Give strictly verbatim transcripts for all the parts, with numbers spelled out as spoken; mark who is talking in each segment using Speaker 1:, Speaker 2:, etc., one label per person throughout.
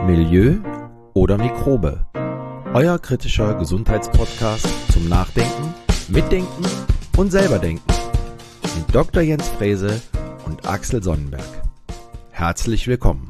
Speaker 1: Milieu oder Mikrobe? Euer kritischer Gesundheitspodcast zum Nachdenken, Mitdenken und selberdenken mit Doktor Jens Frese und Axel Sonnenberg. Herzlich willkommen.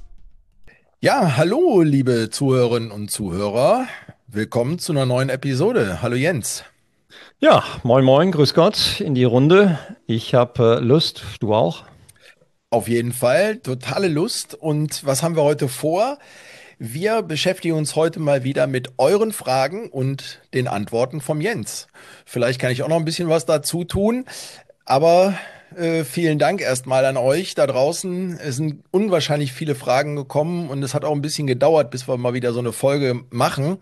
Speaker 2: Ja, hallo liebe Zuhörerinnen und Zuhörer. Willkommen zu einer neuen Episode. Hallo Jens.
Speaker 3: Ja, moin moin, grüß Gott in die Runde. Ich habe äh, Lust, du auch?
Speaker 2: Auf jeden Fall, totale Lust. Und was haben wir heute vor? Wir beschäftigen uns heute mal wieder mit euren Fragen und den Antworten vom Jens. Vielleicht kann ich auch noch ein bisschen was dazu tun, aber äh, vielen Dank erstmal an euch da draußen. Es sind unwahrscheinlich viele Fragen gekommen und es hat auch ein bisschen gedauert, bis wir mal wieder so eine Folge machen.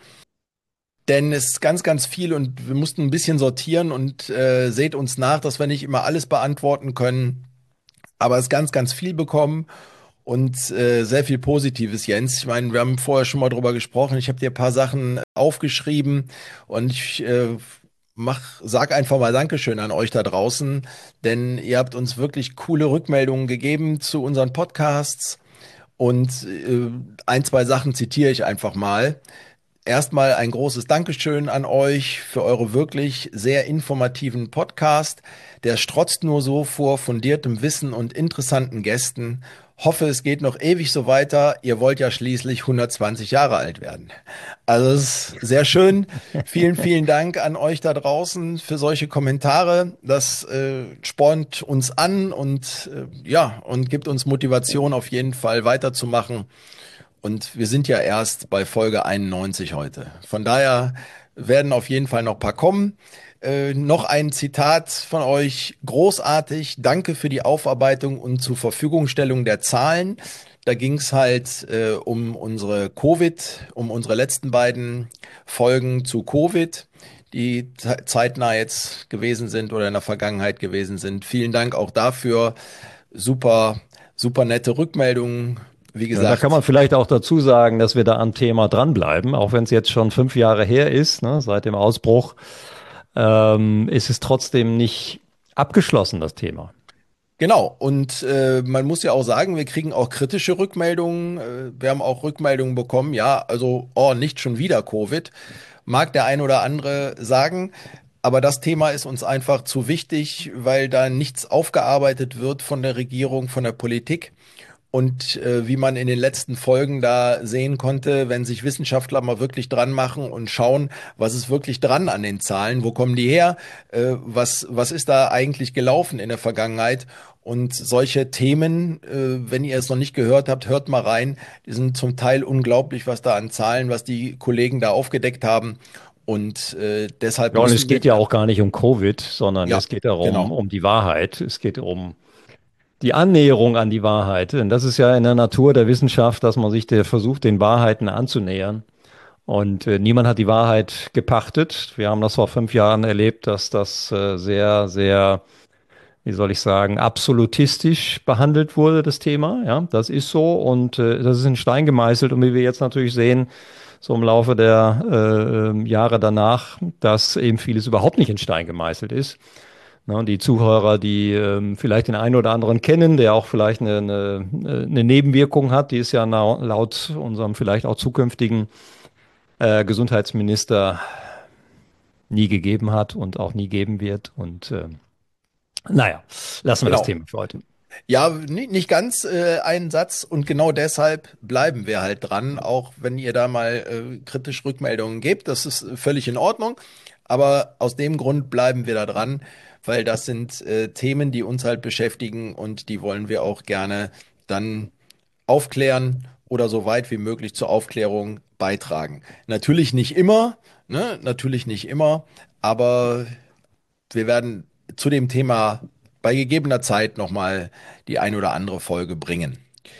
Speaker 2: Denn es ist ganz, ganz viel und wir mussten ein bisschen sortieren und äh, seht uns nach, dass wir nicht immer alles beantworten können. Aber es ist ganz, ganz viel bekommen und äh, sehr viel Positives, Jens. Ich meine, wir haben vorher schon mal drüber gesprochen. Ich habe dir ein paar Sachen aufgeschrieben und ich äh, mach, sag einfach mal Dankeschön an euch da draußen, denn ihr habt uns wirklich coole Rückmeldungen gegeben zu unseren Podcasts und äh, ein, zwei Sachen zitiere ich einfach mal. Erstmal ein großes Dankeschön an euch für eure wirklich sehr informativen Podcast. Der strotzt nur so vor fundiertem Wissen und interessanten Gästen. Hoffe, es geht noch ewig so weiter. Ihr wollt ja schließlich hundertzwanzig Jahre alt werden. Also es ist sehr schön. Vielen, vielen Dank an euch da draußen für solche Kommentare. Das äh, spornt uns an und äh, ja, und gibt uns Motivation auf jeden Fall weiterzumachen. Und wir sind ja erst bei Folge einundneunzig heute. Von daher werden auf jeden Fall noch ein paar kommen. Äh, noch ein Zitat von euch. Großartig. Danke für die Aufarbeitung und zur Verfügungstellung der Zahlen. Da ging es halt äh, um unsere Covid, um unsere letzten beiden Folgen zu Covid, die ze- zeitnah jetzt gewesen sind oder in der Vergangenheit gewesen sind. Vielen Dank auch dafür. Super, super nette Rückmeldungen. Wie
Speaker 3: Ja, da
Speaker 2: gesagt,
Speaker 3: kann man vielleicht auch dazu sagen, dass wir da am Thema dranbleiben, auch wenn es jetzt schon fünf Jahre her ist, ne, seit dem Ausbruch, ähm, ist es trotzdem nicht abgeschlossen, das Thema.
Speaker 2: genau. Und äh, man muss ja auch sagen, wir kriegen auch kritische Rückmeldungen. Äh, wir haben auch Rückmeldungen bekommen, ja, also, oh, nicht schon wieder Covid. Mag der ein oder andere sagen. Aber das Thema ist uns einfach zu wichtig, weil da nichts aufgearbeitet wird von der Regierung, von der Politik. Und äh, wie man in den letzten Folgen da sehen konnte, wenn sich Wissenschaftler mal wirklich dran machen und schauen, was ist wirklich dran an den Zahlen, wo kommen die her, äh, was, was ist da eigentlich gelaufen in der Vergangenheit. Und solche Themen, äh, wenn ihr es noch nicht gehört habt, hört mal rein. Die sind zum Teil unglaublich, was da an Zahlen, was die Kollegen da aufgedeckt haben. Und äh, deshalb
Speaker 3: Ja, und es
Speaker 2: müssen wir,
Speaker 3: geht ja auch gar nicht um Covid, sondern
Speaker 2: ja,
Speaker 3: es geht darum,
Speaker 2: genau.
Speaker 3: um die Wahrheit. Es geht um die Annäherung an die Wahrheit. Denn das ist ja in der Natur der Wissenschaft, dass man sich der versucht, den Wahrheiten anzunähern. Und äh, niemand hat die Wahrheit gepachtet. Wir haben das vor fünf Jahren erlebt, dass das äh, sehr, sehr, wie soll ich sagen, absolutistisch behandelt wurde, das Thema. Ja, das ist so und äh, das ist in Stein gemeißelt. Und wie wir jetzt natürlich sehen, so im Laufe der äh, ähm, Jahre danach, dass eben vieles überhaupt nicht in Stein gemeißelt ist. Ne, die Zuhörer, die ähm, vielleicht den einen oder anderen kennen, der auch vielleicht eine, eine, eine Nebenwirkung hat, die es ja na, laut unserem vielleicht auch zukünftigen äh, Gesundheitsminister nie gegeben hat und auch nie geben wird. Und äh, naja, lassen wir das
Speaker 2: Genau.
Speaker 3: Thema für heute.
Speaker 2: Ja, ni- nicht ganz äh, einen Satz und genau deshalb bleiben wir halt dran, auch wenn ihr da mal äh, kritisch Rückmeldungen gebt, das ist völlig in Ordnung, aber aus dem Grund bleiben wir da dran, weil das sind äh, Themen, die uns halt beschäftigen und die wollen wir auch gerne dann aufklären oder so weit wie möglich zur Aufklärung beitragen. Natürlich nicht immer, ne? Natürlich nicht immer, aber wir werden zu dem Thema bei gegebener Zeit nochmal die ein oder andere Folge bringen.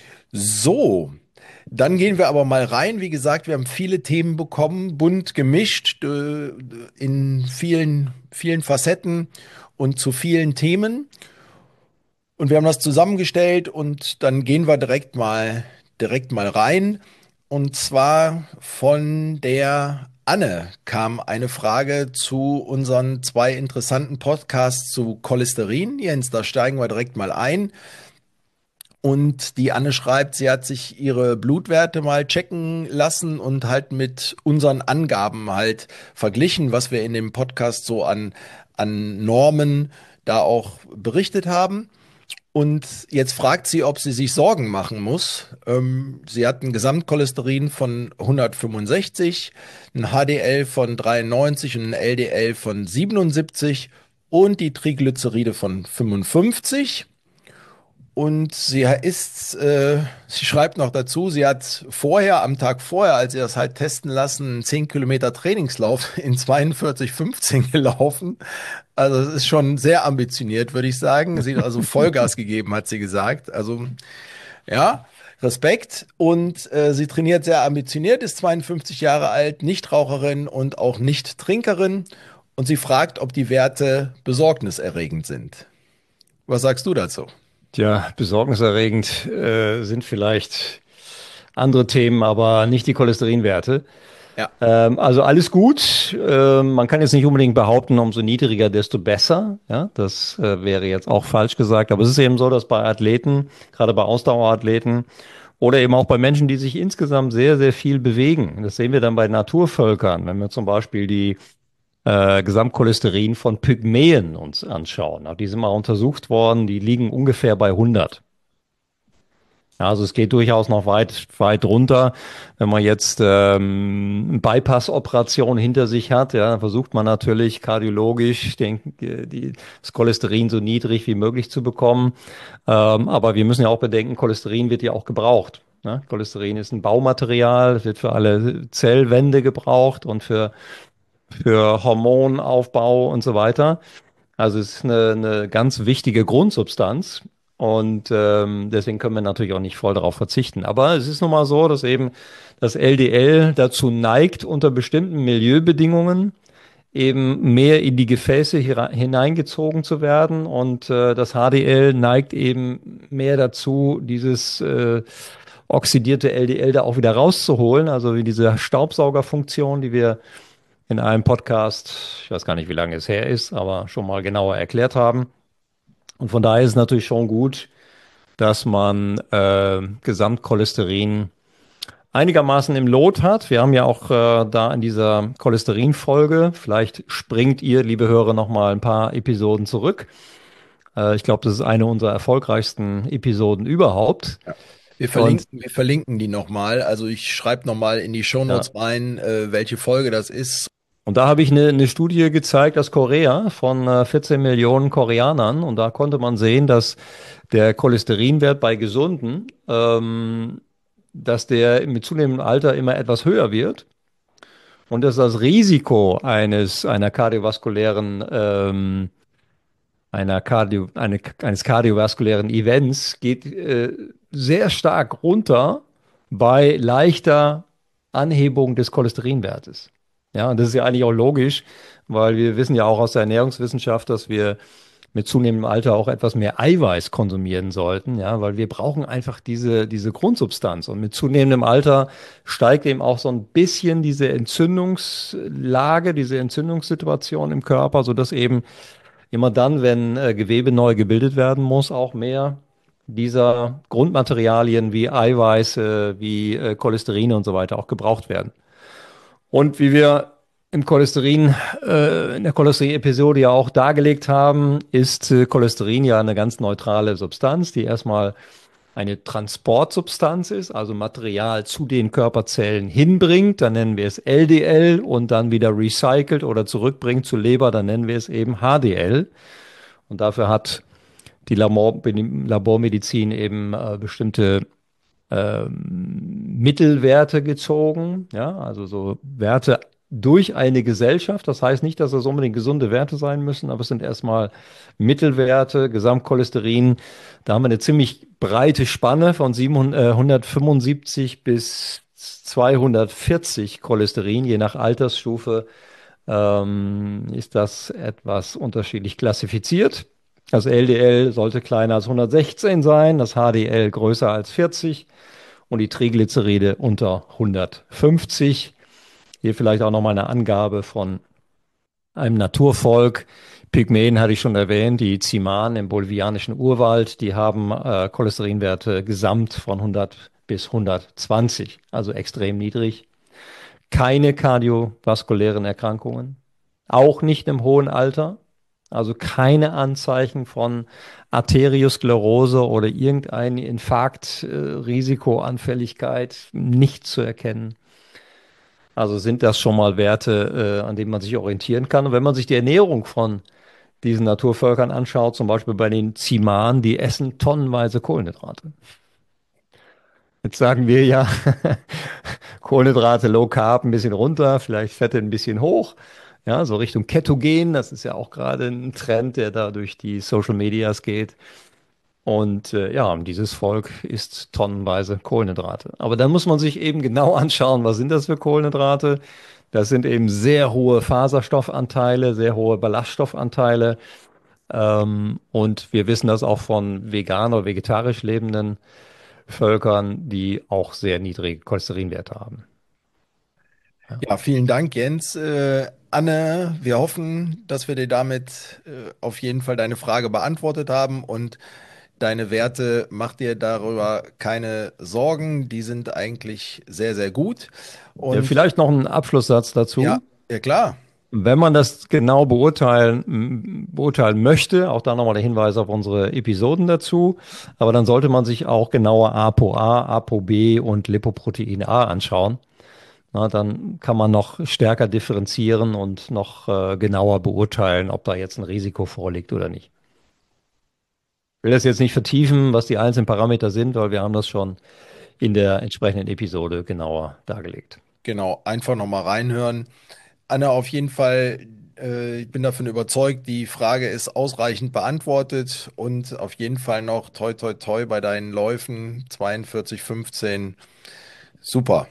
Speaker 2: So, dann gehen wir aber mal rein. Wie gesagt, wir haben viele Themen bekommen, bunt gemischt, äh, in vielen, vielen Facetten und zu vielen Themen. Und wir haben das zusammengestellt und dann gehen wir direkt mal, direkt mal rein. Und zwar von der Anne kam eine Frage zu unseren zwei interessanten Podcasts zu Cholesterin. Jens, da steigen wir direkt mal ein. Und die Anne schreibt, sie hat sich ihre Blutwerte mal checken lassen und halt mit unseren Angaben halt verglichen, was wir in dem Podcast so an, an Normen da auch berichtet haben. Und jetzt fragt sie, ob sie sich Sorgen machen muss. Ähm, sie hat ein Gesamtcholesterin von hundertfünfundsechzig, ein H D L von dreiundneunzig und ein L D L von siebenundsiebzig und die Triglyceride von fünfundfünfzig. Und sie ist, äh, sie schreibt noch dazu, sie hat vorher, am Tag vorher, als sie das halt testen lassen, einen zehn Kilometer Trainingslauf in zweiundvierzig fünfzehn gelaufen. Also es ist schon sehr ambitioniert, würde ich sagen. Sie hat also Vollgas gegeben, hat sie gesagt. Also ja, Respekt. Und äh, sie trainiert sehr ambitioniert, ist zweiundfünfzig Jahre alt, Nichtraucherin und auch Nicht-Trinkerin. Und sie fragt, ob die Werte besorgniserregend sind. Was sagst du dazu?
Speaker 3: Tja, besorgniserregend äh, sind vielleicht andere Themen, aber nicht die Cholesterinwerte.
Speaker 2: Ja.
Speaker 3: Ähm, also alles gut. Ähm, man kann jetzt nicht unbedingt behaupten, umso niedriger, desto besser. Ja, das äh, wäre jetzt auch falsch gesagt. Aber es ist eben so, dass bei Athleten, gerade bei Ausdauerathleten oder eben auch bei Menschen, die sich insgesamt sehr, sehr viel bewegen, das sehen wir dann bei Naturvölkern, wenn wir zum Beispiel die äh, Gesamtcholesterin von Pygmäen uns anschauen. Auch die sind mal untersucht worden, die liegen ungefähr bei hundert. Ja, also es geht durchaus noch weit, weit runter. Wenn man jetzt ähm, eine Bypass-Operation hinter sich hat, ja, dann versucht man natürlich kardiologisch den, die, das Cholesterin so niedrig wie möglich zu bekommen. Ähm, aber wir müssen ja auch bedenken, Cholesterin wird ja auch gebraucht. Ne? Cholesterin ist ein Baumaterial, es wird für alle Zellwände gebraucht und für, für Hormonaufbau und so weiter. Also es ist eine, eine ganz wichtige Grundsubstanz. Und ähm, deswegen können wir natürlich auch nicht voll darauf verzichten. Aber es ist nun mal so, dass eben das L D L dazu neigt, unter bestimmten Milieubedingungen eben mehr in die Gefäße hineingezogen zu werden. Und äh, das H D L neigt eben mehr dazu, dieses äh, oxidierte L D L da auch wieder rauszuholen. Also wie diese Staubsaugerfunktion, die wir in einem Podcast, ich weiß gar nicht, wie lange es her ist, aber schon mal genauer erklärt haben. Und von daher ist es natürlich schon gut, dass man äh, Gesamtcholesterin einigermaßen im Lot hat. Wir haben ja auch äh, da in dieser Cholesterinfolge, vielleicht springt ihr, liebe Hörer, noch mal ein paar Episoden zurück. Äh, ich glaube, das ist eine unserer erfolgreichsten Episoden überhaupt.
Speaker 2: Ja. Wir verlinken, wir verlinken die nochmal. Also ich schreibe nochmal in die Shownotes
Speaker 3: Ja.
Speaker 2: rein, äh, welche Folge das ist.
Speaker 3: Und da habe ich eine, eine Studie gezeigt aus Korea von äh, vierzehn Millionen Koreanern. Und da konnte man sehen, dass der Cholesterinwert bei Gesunden, ähm, dass der mit zunehmendem Alter immer etwas höher wird. Und dass das Risiko eines, einer kardiovaskulären, ähm, einer Cardio, eine, eines kardiovaskulären Events geht äh, sehr stark runter bei leichter Anhebung des Cholesterinwertes. Ja, und das ist ja eigentlich auch logisch, weil wir wissen ja auch aus der Ernährungswissenschaft, dass wir mit zunehmendem Alter auch etwas mehr Eiweiß konsumieren sollten, ja, weil wir brauchen einfach diese, diese Grundsubstanz. Und mit zunehmendem Alter steigt eben auch so ein bisschen diese Entzündungslage, diese Entzündungssituation im Körper, sodass eben immer dann, wenn äh, Gewebe neu gebildet werden muss, auch mehr dieser Grundmaterialien wie Eiweiße, wie äh, Cholesterin und so weiter auch gebraucht werden. Und wie wir im Cholesterin, äh, in der Cholesterin-Episode ja auch dargelegt haben, ist äh, Cholesterin ja eine ganz neutrale Substanz, die erstmal eine Transportsubstanz ist, also Material zu den Körperzellen hinbringt, dann nennen wir es L D L und dann wieder recycelt oder zurückbringt zur Leber, dann nennen wir es eben H D L. Und dafür hat die Labor Labormedizin eben äh, bestimmte ähm, Mittelwerte gezogen, ja, also so Werte durch eine Gesellschaft. Das heißt nicht, dass das unbedingt gesunde Werte sein müssen, aber es sind erstmal Mittelwerte, Gesamtcholesterin. Da haben wir eine ziemlich breite Spanne von hundertfünfundsiebzig bis zweihundertvierzig Cholesterin, je nach Altersstufe ähm, ist das etwas unterschiedlich klassifiziert. Das L D L sollte kleiner als hundertsechzehn sein, das H D L größer als vierzig und die Triglyceride unter hundertfünfzig. Hier vielleicht auch nochmal eine Angabe von einem Naturvolk. Pygmäen hatte ich schon erwähnt, die Zimanen im bolivianischen Urwald, die haben äh, Cholesterinwerte gesamt von hundert bis hundertzwanzig, also extrem niedrig. Keine kardiovaskulären Erkrankungen, auch nicht im hohen Alter, also keine Anzeichen von Arteriosklerose oder irgendein Infarkt, äh, Risikoanfälligkeit, nicht zu erkennen. Also sind das schon mal Werte, äh, an denen man sich orientieren kann. Und wenn man sich die Ernährung von diesen Naturvölkern anschaut, zum Beispiel bei den Zimanen, die essen tonnenweise Kohlenhydrate. Jetzt sagen wir ja, Kohlenhydrate low carb ein bisschen runter, vielleicht Fette ein bisschen hoch. Ja, so Richtung Ketogen, das ist ja auch gerade ein Trend, der da durch die Social Medias geht. Und äh, ja, dieses Volk isst tonnenweise Kohlenhydrate. Aber dann muss man sich eben genau anschauen, was sind das für Kohlenhydrate? Das sind eben sehr hohe Faserstoffanteile, sehr hohe Ballaststoffanteile. Ähm, und wir wissen das auch von vegan oder vegetarisch lebenden Völkern, die auch sehr niedrige Cholesterinwerte haben. Ja.
Speaker 2: Ja, vielen Dank, Jens. Äh, Anne, wir hoffen, dass wir dir damit äh, auf jeden Fall deine Frage beantwortet haben und deine Werte, mach dir darüber keine Sorgen. Die sind eigentlich sehr, sehr gut.
Speaker 3: Ja,
Speaker 2: Und
Speaker 3: vielleicht noch ein Abschlusssatz
Speaker 2: ja,
Speaker 3: dazu.
Speaker 2: ja klar.
Speaker 3: Wenn man das genau beurteilen, m- beurteilen möchte, auch da nochmal der Hinweis auf unsere Episoden dazu, aber dann sollte man sich auch genauer ApoA, ApoB und Lipoprotein A anschauen. Na, dann kann man noch stärker differenzieren und noch äh, genauer beurteilen, ob da jetzt ein Risiko vorliegt oder nicht. Ich will das jetzt nicht vertiefen, was die einzelnen Parameter sind, weil wir haben das schon in der entsprechenden Episode genauer dargelegt.
Speaker 2: Genau, einfach nochmal reinhören. Anne, auf jeden Fall, äh, ich bin davon überzeugt, die Frage ist ausreichend beantwortet und auf jeden Fall noch toi toi toi bei deinen Läufen zweiundvierzig fünfzehn. Super.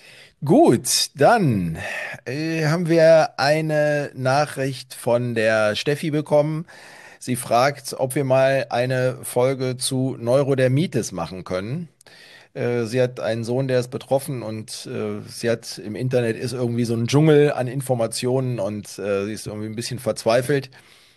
Speaker 2: Gut, dann äh, haben wir eine Nachricht von der Steffi bekommen. Sie fragt, ob wir mal eine Folge zu Neurodermitis machen können. Äh, sie hat einen Sohn, der ist betroffen und äh, sie hat im Internet ist irgendwie so ein Dschungel an Informationen und äh, sie ist irgendwie ein bisschen verzweifelt.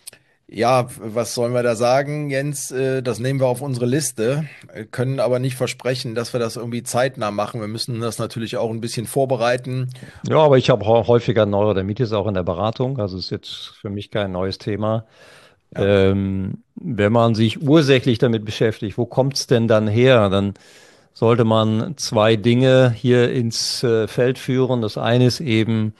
Speaker 2: Ja, was sollen wir da sagen, Jens? Äh, das nehmen wir auf unsere Liste, äh, können aber nicht versprechen, dass wir das irgendwie zeitnah machen. Wir müssen das natürlich auch ein bisschen vorbereiten.
Speaker 3: Ja, aber ich habe häufiger Neurodermitis auch in der Beratung, also ist jetzt für mich kein neues Thema.
Speaker 2: Ja,
Speaker 3: Ähm, wenn man sich ursächlich damit beschäftigt, wo kommt es denn dann her? Dann sollte man zwei Dinge hier ins äh, Feld führen. Das eine ist eben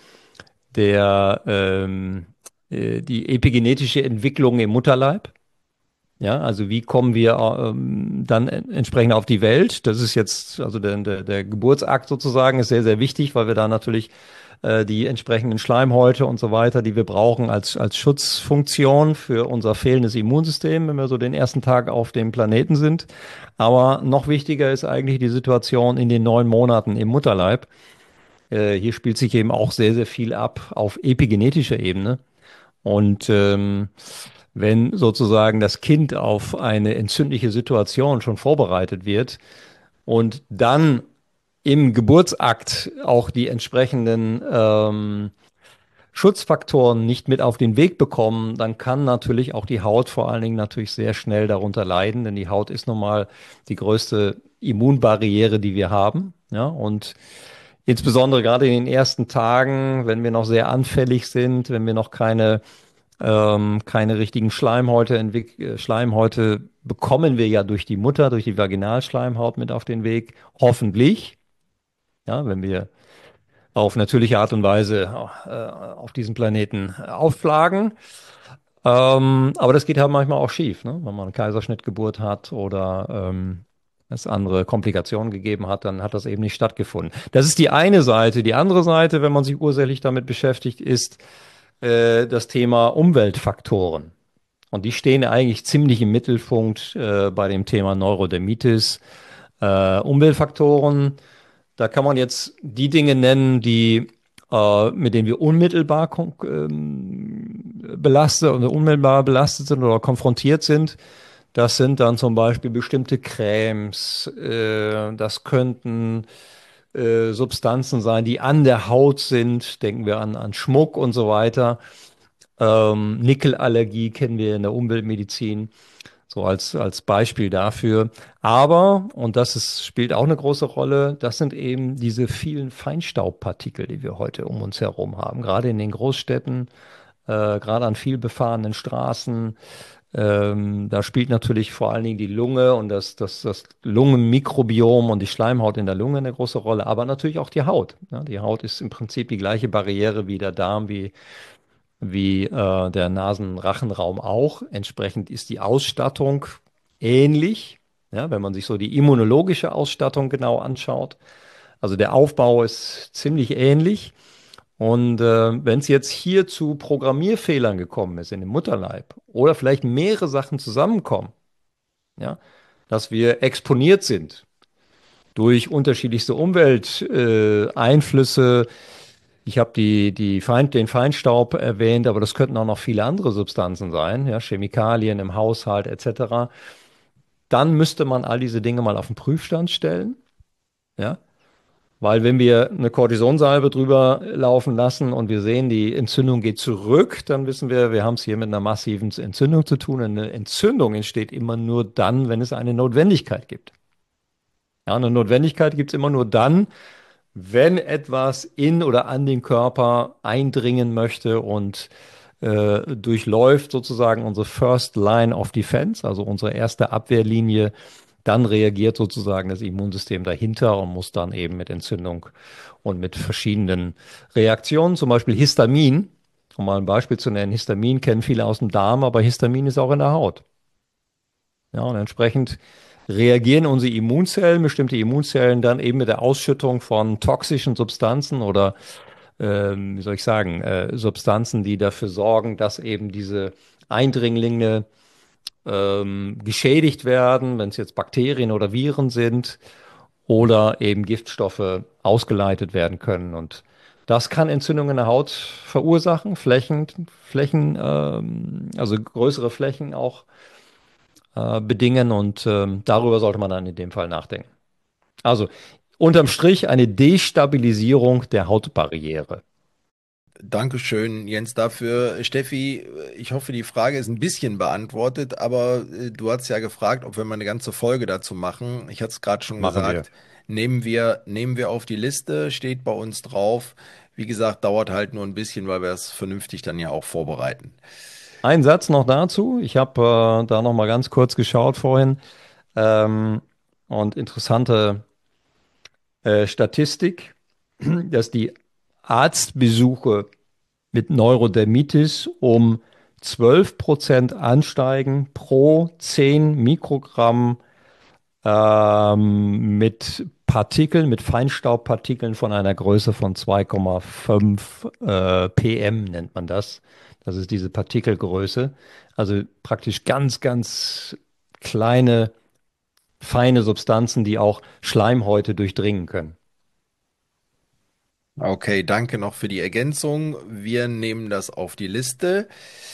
Speaker 3: der, ähm, äh, die epigenetische Entwicklung im Mutterleib. Ja, also wie kommen wir ähm, dann en- entsprechend auf die Welt? Das ist jetzt, also der, der, der Geburtsakt sozusagen ist sehr, sehr wichtig, weil wir da natürlich äh, die entsprechenden Schleimhäute und so weiter, die wir brauchen als, als Schutzfunktion für unser fehlendes Immunsystem, wenn wir so den ersten Tag auf dem Planeten sind. Aber noch wichtiger ist eigentlich die Situation in den neun Monaten im Mutterleib. Äh, hier spielt sich eben auch sehr, sehr viel ab auf epigenetischer Ebene. Und ähm, wenn sozusagen das Kind auf eine entzündliche Situation schon vorbereitet wird und dann im Geburtsakt auch die entsprechenden ähm, Schutzfaktoren nicht mit auf den Weg bekommen, dann kann natürlich auch die Haut vor allen Dingen natürlich sehr schnell darunter leiden, denn die Haut ist nun mal die größte Immunbarriere, die wir haben. Ja, und insbesondere gerade in den ersten Tagen, wenn wir noch sehr anfällig sind, wenn wir noch keine ähm, keine richtigen Schleimhäute, entwick- äh, Schleimhäute bekommen wir ja durch die Mutter, durch die Vaginalschleimhaut mit auf den Weg. Hoffentlich, ja, wenn wir auf natürliche Art und Weise äh, auf diesem Planeten aufschlagen. Ähm, aber das geht halt manchmal auch schief, ne? Wenn man eine Kaiserschnittgeburt hat oder ähm, es andere Komplikationen gegeben hat, dann hat das eben nicht stattgefunden. Das ist die eine Seite. Die andere Seite, wenn man sich ursächlich damit beschäftigt, ist äh, das Thema Umweltfaktoren. Und die stehen eigentlich ziemlich im Mittelpunkt äh, bei dem Thema Neurodermitis. Äh, Umweltfaktoren, da kann man jetzt die Dinge nennen, die äh, mit denen wir unmittelbar kon- ähm, belastet oder unmittelbar belastet sind oder konfrontiert sind. Das sind dann zum Beispiel bestimmte Cremes, äh, das könnten äh, Substanzen sein, die an der Haut sind. Denken wir an, an Schmuck und so weiter. Ähm, Nickelallergie kennen wir in der Umweltmedizin, so als, als Beispiel dafür. Aber, und das ist, spielt auch eine große Rolle, das sind eben diese vielen Feinstaubpartikel, die wir heute um uns herum haben, gerade in den Großstädten, äh, gerade an viel befahrenen Straßen. Ähm, da spielt natürlich vor allen Dingen die Lunge und das, das, das Lungenmikrobiom und die Schleimhaut in der Lunge eine große Rolle, aber natürlich auch die Haut. Ja, die Haut ist im Prinzip die gleiche Barriere wie der Darm, wie, wie äh, der Nasenrachenraum auch. Entsprechend ist die Ausstattung ähnlich, ja, wenn man sich so die immunologische Ausstattung genau anschaut. Also der Aufbau ist ziemlich ähnlich. Und äh, wenn es jetzt hier zu Programmierfehlern gekommen ist in dem Mutterleib oder vielleicht mehrere Sachen zusammenkommen, ja, dass wir exponiert sind durch unterschiedlichste Umwelteinflüsse, äh, Einflüsse. Ich habe die, die Feind, den Feinstaub erwähnt, aber das könnten auch noch viele andere Substanzen sein, ja, Chemikalien im Haushalt et cetera. Dann müsste man all diese Dinge mal auf den Prüfstand stellen, ja. Weil wenn wir eine Kortisonsalbe drüber laufen lassen und wir sehen, die Entzündung geht zurück, dann wissen wir, wir haben es hier mit einer massiven Entzündung zu tun. Eine Entzündung entsteht immer nur dann, wenn es eine Notwendigkeit gibt. Ja, eine Notwendigkeit gibt es immer nur dann, wenn etwas in oder an den Körper eindringen möchte und äh, durchläuft sozusagen unsere First Line of Defense, also unsere erste Abwehrlinie, dann reagiert sozusagen das Immunsystem dahinter und muss dann eben mit Entzündung und mit verschiedenen Reaktionen, zum Beispiel Histamin, um mal ein Beispiel zu nennen. Histamin kennen viele aus dem Darm, aber Histamin ist auch in der Haut. Ja, und entsprechend reagieren unsere Immunzellen, bestimmte Immunzellen dann eben mit der Ausschüttung von toxischen Substanzen oder, ähm, wie soll ich sagen, äh, Substanzen, die dafür sorgen, dass eben diese Eindringlinge ähm, geschädigt werden, wenn es jetzt Bakterien oder Viren sind oder eben Giftstoffe ausgeleitet werden können. Und das kann Entzündungen in der Haut verursachen, Flächen, Flächen, ähm, also größere Flächen auch äh, bedingen und ähm, darüber sollte man dann in dem Fall nachdenken. Also unterm Strich eine Destabilisierung der Hautbarriere.
Speaker 2: Dankeschön, Jens, dafür. Steffi, ich hoffe, die Frage ist ein bisschen beantwortet, aber äh, du hast ja gefragt, ob wir mal eine ganze Folge dazu machen. Ich hatte es gerade schon
Speaker 3: Machen wir.
Speaker 2: gesagt, nehmen wir, nehmen wir auf die Liste, steht bei uns drauf. Wie gesagt, dauert halt nur ein bisschen, weil wir es vernünftig dann ja auch vorbereiten.
Speaker 3: Ein Satz noch dazu. Ich habe äh, da noch mal ganz kurz geschaut vorhin ähm, und interessante äh, Statistik, dass die Arztbesuche mit Neurodermitis um zwölf Prozent ansteigen pro zehn Mikrogramm ähm, mit Partikeln, mit Feinstaubpartikeln von einer Größe von zwei Komma fünf äh, p m nennt man das. Das ist diese Partikelgröße. Also praktisch ganz, ganz kleine, feine Substanzen, die auch Schleimhäute durchdringen können.
Speaker 2: Okay, danke noch für die Ergänzung. Wir nehmen das auf die Liste.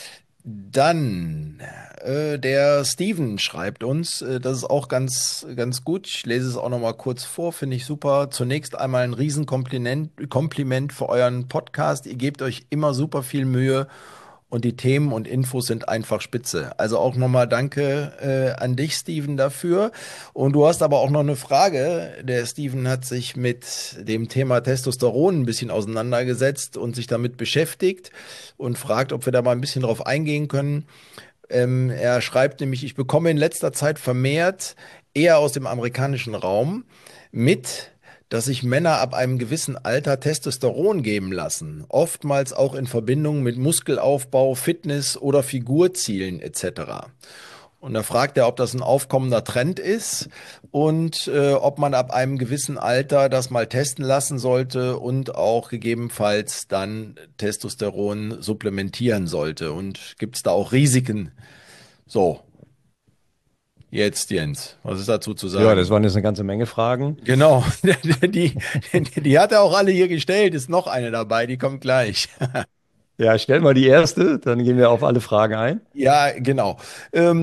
Speaker 2: Dann, äh, der Steven schreibt uns, äh, das ist auch ganz, ganz gut. Ich lese es auch noch mal kurz vor, finde ich super. Zunächst einmal ein Riesenkompliment, Kompliment für euren Podcast. Ihr gebt euch immer super viel Mühe und die Themen und Infos sind einfach spitze. Also auch nochmal danke äh, an dich, Steven, dafür. Und du hast aber auch noch eine Frage. Der Steven hat sich mit dem Thema Testosteron ein bisschen auseinandergesetzt und sich damit beschäftigt und fragt, ob wir da mal ein bisschen drauf eingehen können. Ähm, er schreibt nämlich, ich bekomme in letzter Zeit vermehrt, eher aus dem amerikanischen Raum, mit, dass sich Männer ab einem gewissen Alter Testosteron geben lassen, oftmals auch in Verbindung mit Muskelaufbau, Fitness oder Figurzielen et cetera. Und da fragt er, ob das ein aufkommender Trend ist und äh, ob man ab einem gewissen Alter das mal testen lassen sollte und auch gegebenenfalls dann Testosteron supplementieren sollte. Und gibt es da auch Risiken? So, jetzt Jens, was ist dazu zu
Speaker 3: Ja, das
Speaker 2: sagen?
Speaker 3: waren jetzt eine ganze Menge Fragen.
Speaker 2: Genau, die, die, die hat er auch alle hier gestellt. Ist noch eine dabei, die kommt gleich.
Speaker 3: Ja, stell mal die erste, dann gehen wir auf alle Fragen ein.
Speaker 2: Ja, genau. Ähm,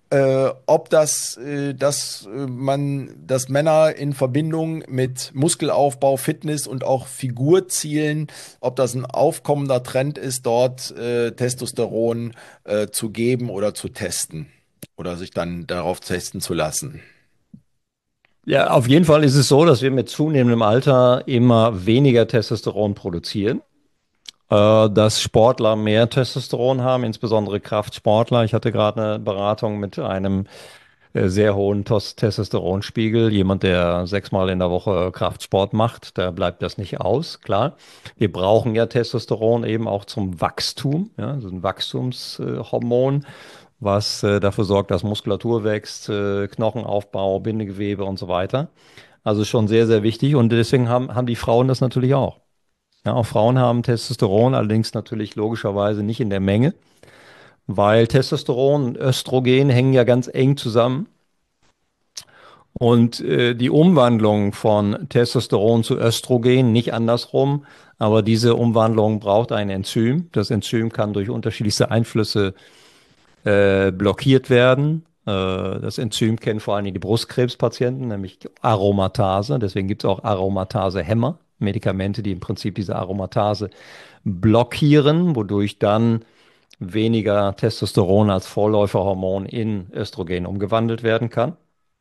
Speaker 2: äh, ob das, äh, dass äh, man, dass Männer in Verbindung mit Muskelaufbau, Fitness und auch Figurzielen, ob das ein aufkommender Trend ist, dort äh, Testosteron äh, zu geben oder zu testen oder sich dann darauf testen zu lassen.
Speaker 3: Ja, auf jeden Fall ist es so, dass wir mit zunehmendem Alter immer weniger Testosteron produzieren, äh, dass Sportler mehr Testosteron haben, insbesondere Kraftsportler. Ich hatte gerade eine Beratung mit einem äh, sehr hohen Tos Testosteronspiegel. Jemand, der sechsmal in der Woche Kraftsport macht, da bleibt das nicht aus, klar. Wir brauchen ja Testosteron eben auch zum Wachstum, ja, das ist ein Wachstumshormon, was äh, dafür sorgt, dass Muskulatur wächst, äh, Knochenaufbau, Bindegewebe und so weiter. Also schon sehr, sehr wichtig und deswegen haben, haben die Frauen das natürlich auch. Ja, auch Frauen haben Testosteron, allerdings natürlich logischerweise nicht in der Menge, weil Testosteron und Östrogen hängen ja ganz eng zusammen. Und äh, die Umwandlung von Testosteron zu Östrogen, nicht andersrum, aber diese Umwandlung braucht ein Enzym. Das Enzym kann durch unterschiedlichste Einflüsse äh, blockiert werden. Äh, das Enzym kennen vor allem die Brustkrebspatienten, nämlich Aromatase. Deswegen gibt es auch Aromatase-Hämmer, Medikamente, die im Prinzip diese Aromatase blockieren, wodurch dann weniger Testosteron als Vorläuferhormon in Östrogen umgewandelt werden kann.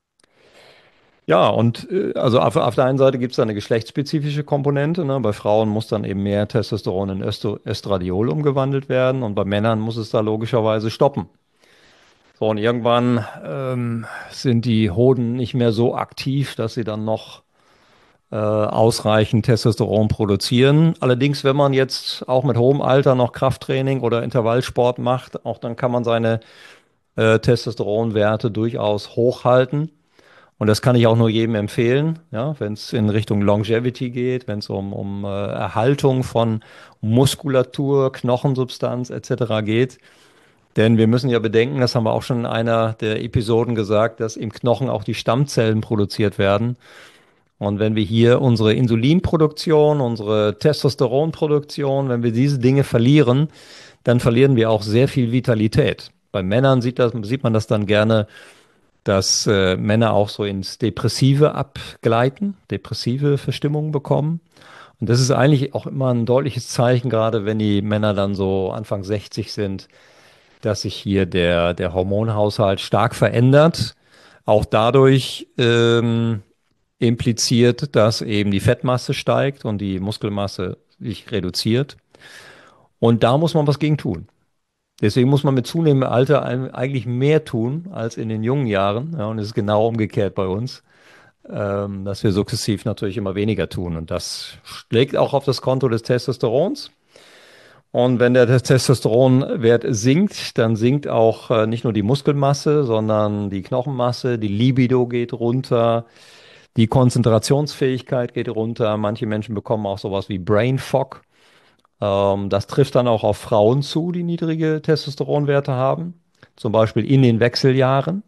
Speaker 3: Ja, und äh, also auf, auf der einen Seite gibt es da eine geschlechtsspezifische Komponente. Ne? Bei Frauen muss dann eben mehr Testosteron in Östo Östradiol umgewandelt werden und bei Männern muss es da logischerweise stoppen. So, und irgendwann ähm, sind die Hoden nicht mehr so aktiv, dass sie dann noch äh, ausreichend Testosteron produzieren. Allerdings, wenn man jetzt auch mit hohem Alter noch Krafttraining oder Intervallsport macht, auch dann kann man seine äh, Testosteronwerte durchaus hochhalten. Und das kann ich auch nur jedem empfehlen, ja, wenn es in Richtung Longevity geht, wenn es um, um äh, Erhaltung von Muskulatur, Knochensubstanz et cetera geht. Denn wir müssen ja bedenken, das haben wir auch schon in einer der Episoden gesagt, dass im Knochen auch die Stammzellen produziert werden. Und wenn wir hier unsere Insulinproduktion, unsere Testosteronproduktion, wenn wir diese Dinge verlieren, dann verlieren wir auch sehr viel Vitalität. Bei Männern sieht das, sieht man das dann gerne, dass äh, Männer auch so ins Depressive abgleiten, depressive Verstimmungen bekommen. Und das ist eigentlich auch immer ein deutliches Zeichen, gerade wenn die Männer dann so Anfang sechzig sind, dass sich hier der, der Hormonhaushalt stark verändert. Auch dadurch ähm, impliziert, dass eben die Fettmasse steigt und die Muskelmasse sich reduziert. Und da muss man was gegen tun. Deswegen muss man mit zunehmendem Alter eigentlich mehr tun als in den jungen Jahren. Ja, und es ist genau umgekehrt bei uns, ähm, dass wir sukzessiv natürlich immer weniger tun. Und das schlägt auch auf das Konto des Testosterons. Und wenn der Testosteronwert sinkt, dann sinkt auch äh, nicht nur die Muskelmasse, sondern die Knochenmasse, die Libido geht runter, die Konzentrationsfähigkeit geht runter. Manche Menschen bekommen auch sowas wie Brain Fog. Ähm, das trifft dann auch auf Frauen zu, die niedrige Testosteronwerte haben, zum Beispiel in den Wechseljahren.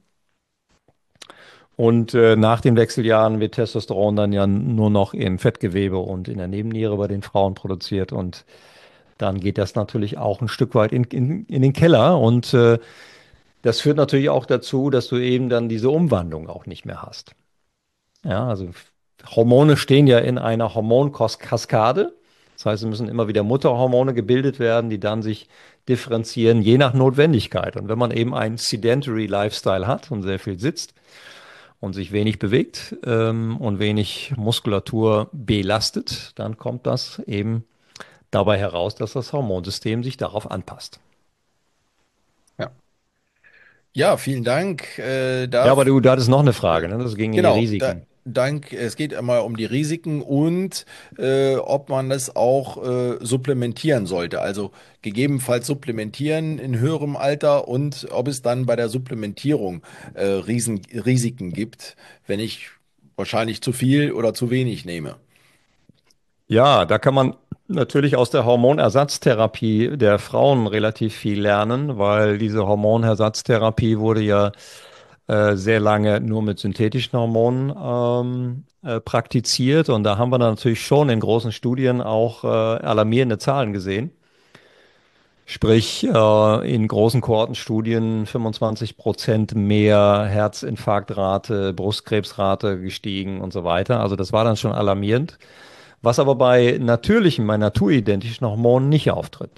Speaker 3: Und äh, nach den Wechseljahren wird Testosteron dann ja nur noch im Fettgewebe und in der Nebenniere bei den Frauen produziert. Und dann geht das natürlich auch ein Stück weit in, in, in den Keller. Und äh, das führt natürlich auch dazu, dass du eben dann diese Umwandlung auch nicht mehr hast. Ja, also Hormone stehen ja in einer Hormonkaskade. Das heißt, es müssen immer wieder Mutterhormone gebildet werden, die dann sich differenzieren, je nach Notwendigkeit. Und wenn man eben einen Sedentary Lifestyle hat und sehr viel sitzt und sich wenig bewegt ähm, und wenig Muskulatur belastet, dann kommt das eben dabei heraus, dass das Hormonsystem sich darauf anpasst.
Speaker 2: Ja, ja, vielen Dank. Äh,
Speaker 3: Ja, aber
Speaker 2: da
Speaker 3: du, da hattest noch eine Frage, ne? Das ging in die
Speaker 2: Genau, da,
Speaker 3: Risiken.
Speaker 2: dank, es geht einmal um die Risiken und äh, ob man das auch äh, supplementieren sollte. Also gegebenenfalls supplementieren in höherem Alter und ob es dann bei der Supplementierung äh, Riesen, Risiken gibt, wenn ich wahrscheinlich zu viel oder zu wenig nehme.
Speaker 3: Ja, da kann man natürlich aus der Hormonersatztherapie der Frauen relativ viel lernen, weil diese Hormonersatztherapie wurde ja äh, sehr lange nur mit synthetischen Hormonen ähm, äh, praktiziert. Und da haben wir dann natürlich schon in großen Studien auch äh, alarmierende Zahlen gesehen. Sprich, äh, in großen Kohortenstudien fünfundzwanzig Prozent mehr Herzinfarktrate, Brustkrebsrate gestiegen und so weiter. Also das war dann schon alarmierend. Was aber bei natürlichen, bei naturidentischen Hormonen nicht auftritt.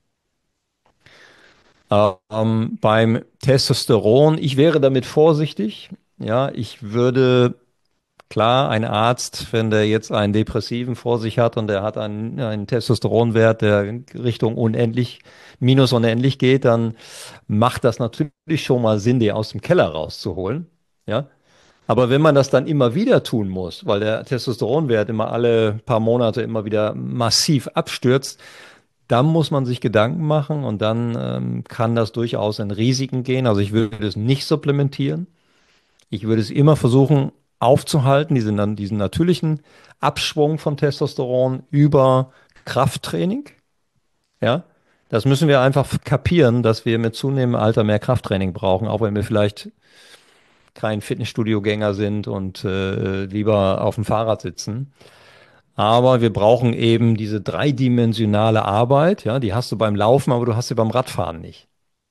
Speaker 3: Ähm, beim Testosteron, ich wäre damit vorsichtig. Ja, ich würde, klar, ein Arzt, wenn der jetzt einen Depressiven vor sich hat und der hat einen, einen Testosteronwert, der in Richtung unendlich, minus unendlich geht, dann macht das natürlich schon mal Sinn, den aus dem Keller rauszuholen. Ja, aber wenn man das dann immer wieder tun muss, weil der Testosteronwert immer alle paar Monate immer wieder massiv abstürzt, dann muss man sich Gedanken machen und dann ähm, kann das durchaus in Risiken gehen. Also ich würde es nicht supplementieren. Ich würde es immer versuchen aufzuhalten, diesen, diesen natürlichen Abschwung von Testosteron über Krafttraining. Ja, das müssen wir einfach kapieren, dass wir mit zunehmendem Alter mehr Krafttraining brauchen, auch wenn wir vielleicht kein Fitnessstudio-Gänger sind und äh, lieber auf dem Fahrrad sitzen. Aber wir brauchen eben diese dreidimensionale Arbeit, ja, die hast du beim Laufen, aber du hast sie beim Radfahren nicht.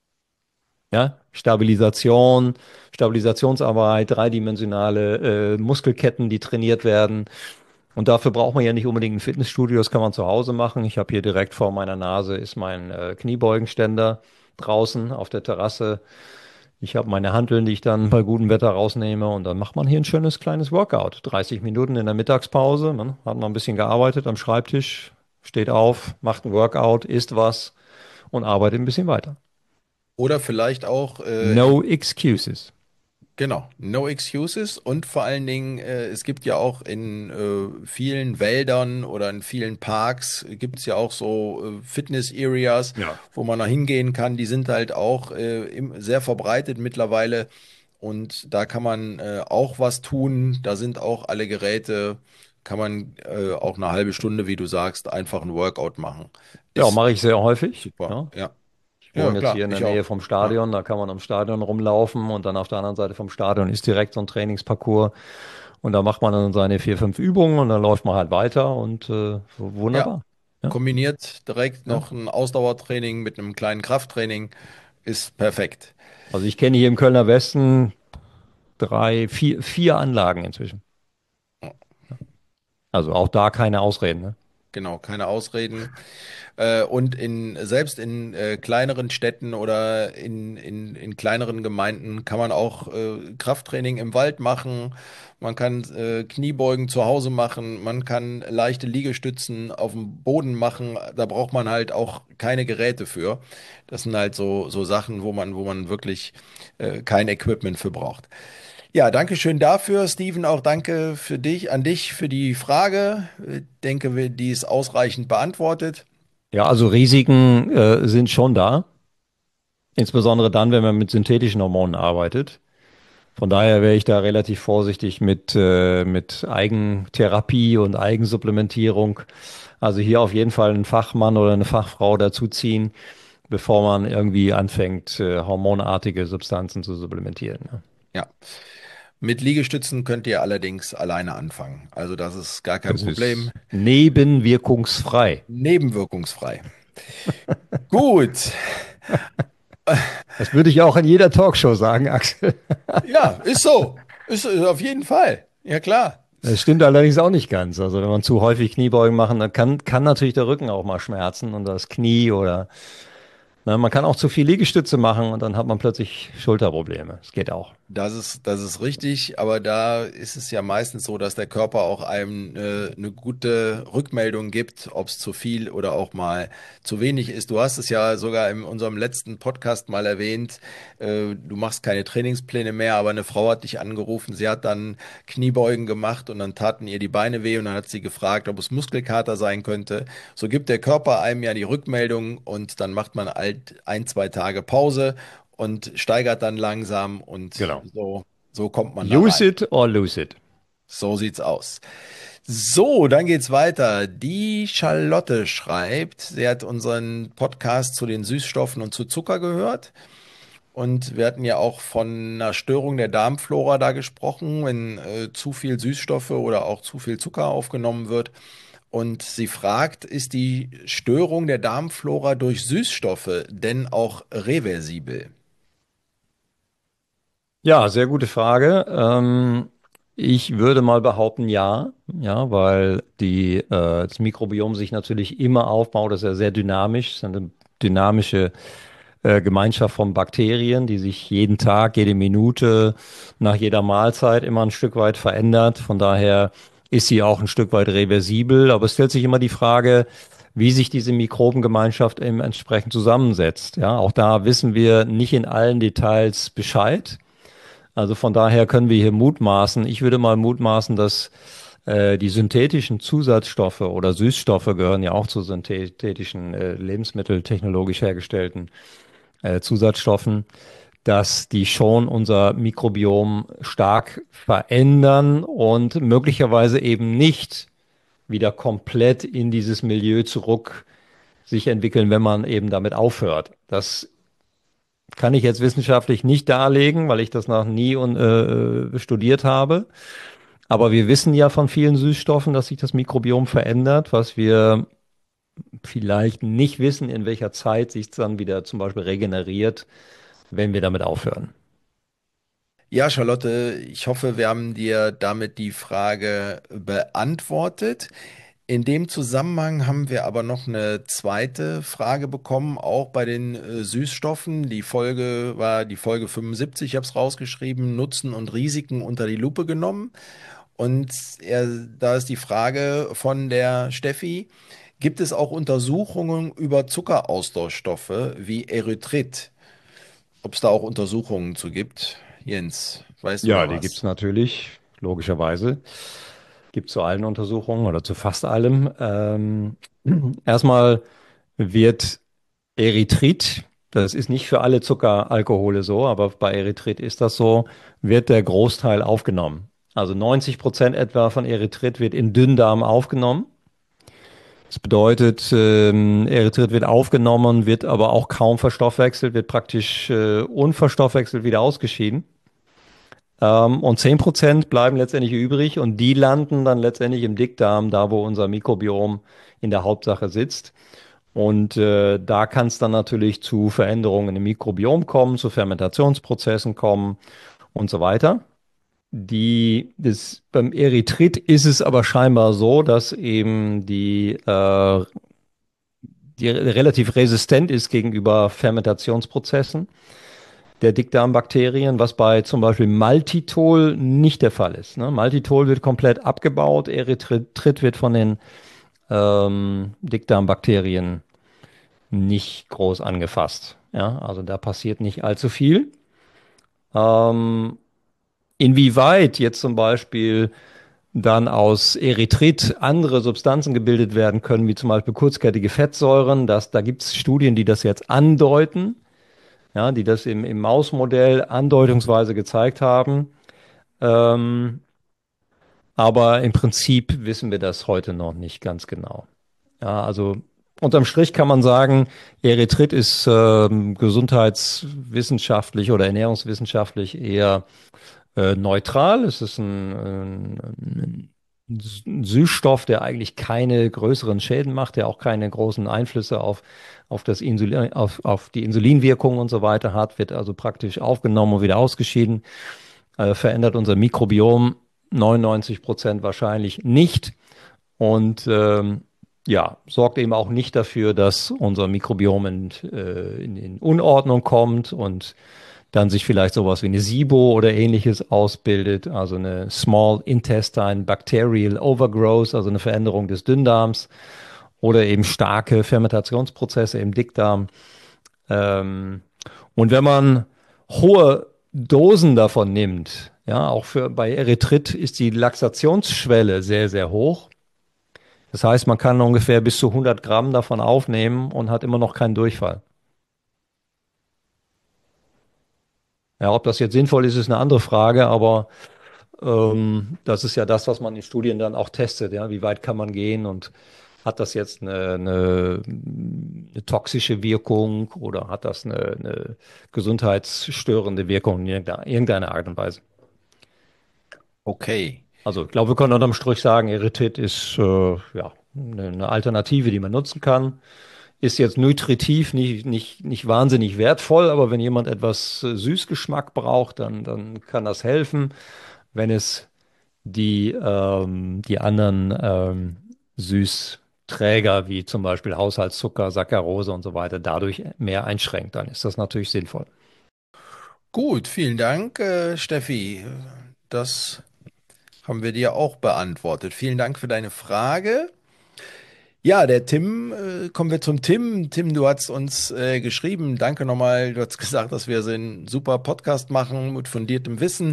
Speaker 3: Ja, Stabilisation, Stabilisationsarbeit, dreidimensionale äh, Muskelketten, die trainiert werden. Und dafür braucht man ja nicht unbedingt ein Fitnessstudio, das kann man zu Hause machen. Ich habe hier direkt vor meiner Nase ist mein äh, Kniebeugenständer draußen auf der Terrasse. Ich habe meine Hanteln, die ich dann bei gutem Wetter rausnehme und dann macht man hier ein schönes kleines Workout. dreißig Minuten in der Mittagspause, man hat noch ein bisschen gearbeitet am Schreibtisch, steht auf, macht ein Workout, isst was und arbeitet ein bisschen weiter.
Speaker 2: Oder vielleicht auch äh, im
Speaker 3: No excuses.
Speaker 2: Genau, no excuses und vor allen Dingen, äh, es gibt ja auch in äh, vielen Wäldern oder in vielen Parks gibt es ja auch so äh, Fitness-Areas,
Speaker 3: Ja.
Speaker 2: wo man da hingehen kann. Die sind halt auch äh, im, sehr verbreitet mittlerweile und da kann man äh, auch was tun. Da sind auch alle Geräte, kann man äh, auch eine halbe Stunde, wie du sagst, einfach ein Workout machen.
Speaker 3: Ja,
Speaker 2: Ist
Speaker 3: mache ich sehr häufig.
Speaker 2: super,
Speaker 3: Ja.
Speaker 2: ja.
Speaker 3: Ich
Speaker 2: Ja,
Speaker 3: wohne jetzt
Speaker 2: klar,
Speaker 3: hier in der
Speaker 2: ich
Speaker 3: Nähe
Speaker 2: auch.
Speaker 3: vom
Speaker 2: Ja.
Speaker 3: Stadion, da kann man am Stadion rumlaufen und dann auf der anderen Seite vom Stadion ist direkt so ein Trainingsparcours und da macht man dann seine vier, fünf Übungen und dann läuft man halt weiter und äh,
Speaker 2: Ja,
Speaker 3: wunderbar. Ja,
Speaker 2: kombiniert direkt
Speaker 3: ja.
Speaker 2: noch ein Ausdauertraining mit einem kleinen Krafttraining ist perfekt.
Speaker 3: Also ich kenne hier im Kölner Westen drei, vier, vier Anlagen inzwischen. Also auch da keine Ausreden, ne?
Speaker 2: Genau, keine Ausreden. Äh, und in, selbst in äh, kleineren Städten oder in, in, in kleineren Gemeinden kann man auch äh, Krafttraining im Wald machen. Man kann äh, Kniebeugen zu Hause machen. Man kann leichte Liegestützen auf dem Boden machen. Da braucht man halt auch keine Geräte für. Das sind halt so, so Sachen, wo man, wo man wirklich äh, kein Equipment für braucht. Ja, danke schön dafür, Steven. Auch danke für dich, an dich für die Frage. Ich denke, wir- die ist ausreichend beantwortet.
Speaker 3: Ja, also Risiken äh, sind schon da, insbesondere dann, wenn man mit synthetischen Hormonen arbeitet. Von daher wäre ich da relativ vorsichtig mit, äh, mit Eigentherapie und Eigensupplementierung. Also hier auf jeden Fall einen Fachmann oder eine Fachfrau dazuziehen, bevor man irgendwie anfängt, äh, hormonartige Substanzen zu supplementieren. Ne?
Speaker 2: Ja, mit Liegestützen könnt ihr allerdings alleine anfangen. Also das ist gar kein
Speaker 3: Das
Speaker 2: Problem.
Speaker 3: ist nebenwirkungsfrei.
Speaker 2: Nebenwirkungsfrei. Gut.
Speaker 3: Das würde ich auch in jeder Talkshow sagen, Axel.
Speaker 2: Ja, ist so. Ist äh, auf jeden Fall. Ja, klar.
Speaker 3: Das stimmt allerdings auch nicht ganz. Also wenn man zu häufig Kniebeugen machen, dann kann, kann natürlich der Rücken auch mal schmerzen und das Knie oder ne, man kann auch zu viel Liegestütze machen und dann hat man plötzlich Schulterprobleme. Das geht auch.
Speaker 2: Das ist, das ist richtig, aber da ist es ja meistens so, dass der Körper auch einem äh, eine gute Rückmeldung gibt, ob es zu viel oder auch mal zu wenig ist. Du hast es ja sogar in unserem letzten Podcast mal erwähnt, äh, du machst keine Trainingspläne mehr, aber eine Frau hat dich angerufen, sie hat dann Kniebeugen gemacht und dann taten ihr die Beine weh und dann hat sie gefragt, ob es Muskelkater sein könnte. So gibt der Körper einem ja die Rückmeldung und dann macht man halt ein, zwei Tage Pause und steigert dann langsam und
Speaker 3: Genau.
Speaker 2: so, so kommt man da
Speaker 3: Use
Speaker 2: rein.
Speaker 3: it or lose it.
Speaker 2: So sieht's aus. So, dann geht's weiter. Die Charlotte schreibt, sie hat unseren Podcast zu den Süßstoffen und zu Zucker gehört. Und wir hatten ja auch von einer Störung der Darmflora da gesprochen, wenn äh, zu viel Süßstoffe oder auch zu viel Zucker aufgenommen wird. Und sie fragt, ist die Störung der Darmflora durch Süßstoffe denn auch reversibel?
Speaker 3: Ja, sehr gute Frage. Ähm, ich würde mal behaupten, ja, ja, weil die, äh, das Mikrobiom sich natürlich immer aufbaut. Das ist ja sehr dynamisch, es ist eine dynamische äh, Gemeinschaft von Bakterien, die sich jeden Tag, jede Minute, nach jeder Mahlzeit immer ein Stück weit verändert. Von daher ist sie auch ein Stück weit reversibel. Aber es stellt sich immer die Frage, wie sich diese Mikrobengemeinschaft eben entsprechend zusammensetzt. Ja, auch da wissen wir nicht in allen Details Bescheid. Also von daher können wir hier mutmaßen. Ich würde mal mutmaßen, dass äh, die synthetischen Zusatzstoffe oder Süßstoffe gehören ja auch zu synthetischen äh, Lebensmittel, technologisch hergestellten äh, Zusatzstoffen, dass die schon unser Mikrobiom stark verändern und möglicherweise eben nicht wieder komplett in dieses Milieu zurück sich entwickeln, wenn man eben damit aufhört. Das kann ich jetzt wissenschaftlich nicht darlegen, weil ich das noch nie und, äh, studiert habe. Aber wir wissen ja von vielen Süßstoffen, dass sich das Mikrobiom verändert. Was wir vielleicht nicht wissen, in welcher Zeit sich es dann wieder zum Beispiel regeneriert, wenn wir damit aufhören.
Speaker 2: Ja, Charlotte, ich hoffe, wir haben dir damit die Frage beantwortet. In dem Zusammenhang haben wir aber noch eine zweite Frage bekommen, auch bei den äh, Süßstoffen. Die Folge war die Folge fünfundsiebzig, ich habe es rausgeschrieben, Nutzen und Risiken unter die Lupe genommen. Und er, da ist die Frage von der Steffi, gibt es auch Untersuchungen über Zuckeraustauschstoffe wie Erythrit? Ob es da auch Untersuchungen zu gibt? Jens, weißt du
Speaker 3: Ja,
Speaker 2: da
Speaker 3: die gibt es
Speaker 2: was?
Speaker 3: natürlich, logischerweise. Gibt es zu allen Untersuchungen oder zu fast allem. Ähm, erstmal wird Erythrit, das ist nicht für alle Zuckeralkohole so, aber bei Erythrit ist das so, wird der Großteil aufgenommen. Also neunzig Prozent etwa von Erythrit wird in Dünndarm aufgenommen. Das bedeutet, ähm, Erythrit wird aufgenommen, wird aber auch kaum verstoffwechselt, wird praktisch äh, unverstoffwechselt wieder ausgeschieden. Ähm, und zehn Prozent bleiben letztendlich übrig und die landen dann letztendlich im Dickdarm, da wo unser Mikrobiom in der Hauptsache sitzt. Und äh, da kann es dann natürlich zu Veränderungen im Mikrobiom kommen, zu Fermentationsprozessen kommen und so weiter. Die, das, beim Erythrit ist es aber scheinbar so, dass eben die, äh, die relativ resistent ist gegenüber Fermentationsprozessen der Dickdarmbakterien, was bei zum Beispiel Maltitol nicht der Fall ist. Ne? Maltitol wird komplett abgebaut, Erythrit wird von den ähm, Dickdarmbakterien nicht groß angefasst. Ja, also da passiert nicht allzu viel. Ähm, inwieweit jetzt zum Beispiel dann aus Erythrit andere Substanzen gebildet werden können, wie zum Beispiel kurzkettige Fettsäuren, das, da gibt es Studien, die das jetzt andeuten, ja, die das im, im Mausmodell andeutungsweise gezeigt haben. Ähm, aber im Prinzip wissen wir das heute noch nicht ganz genau. Ja, also unterm Strich kann man sagen, Erythrit ist ähm, gesundheitswissenschaftlich oder ernährungswissenschaftlich eher äh, neutral. Es ist ein, ein, ein Süßstoff, der eigentlich keine größeren Schäden macht, der auch keine großen Einflüsse auf, auf das Insulin, auf, auf die Insulinwirkung und so weiter hat, wird also praktisch aufgenommen und wieder ausgeschieden, äh, verändert unser Mikrobiom neunundneunzig Prozent wahrscheinlich nicht. Und ähm, ja, sorgt eben auch nicht dafür, dass unser Mikrobiom in, äh, in, in Unordnung kommt und dann sich vielleicht sowas wie eine SIBO oder ähnliches ausbildet, also eine Small Intestine Bacterial Overgrowth, also eine Veränderung des Dünndarms oder eben starke Fermentationsprozesse im Dickdarm. Ähm, und wenn man hohe Dosen davon nimmt, ja, auch für, bei Erythrit ist die Laxationsschwelle sehr, sehr hoch. Das heißt, man kann ungefähr bis zu hundert Gramm davon aufnehmen und hat immer noch keinen Durchfall. Ja, ob das jetzt sinnvoll ist, ist eine andere Frage, aber ähm, das ist ja das, was man in Studien dann auch testet. Ja, wie weit kann man gehen und hat das jetzt eine, eine, eine toxische Wirkung oder hat das eine, eine gesundheitsstörende Wirkung in irgendeiner, irgendeiner Art und Weise?
Speaker 2: Okay.
Speaker 3: Also, ich glaube, wir können unterm Strich sagen, Erythrit ist äh, ja eine, eine Alternative, die man nutzen kann. Ist jetzt nutritiv nicht, nicht, nicht wahnsinnig wertvoll, aber wenn jemand etwas äh, Süßgeschmack braucht, dann, dann kann das helfen. Wenn es die, ähm, die anderen ähm, Süßträger, wie zum Beispiel Haushaltszucker, Saccharose und so weiter, dadurch mehr einschränkt, dann ist das natürlich sinnvoll.
Speaker 2: Gut, vielen Dank, äh, Steffi. Das haben wir dir auch beantwortet. Vielen Dank für deine Frage. Ja, der Tim, äh, kommen wir zum Tim. Tim, du hast uns äh, geschrieben, danke nochmal. Du hast gesagt, dass wir so einen super Podcast machen mit fundiertem Wissen.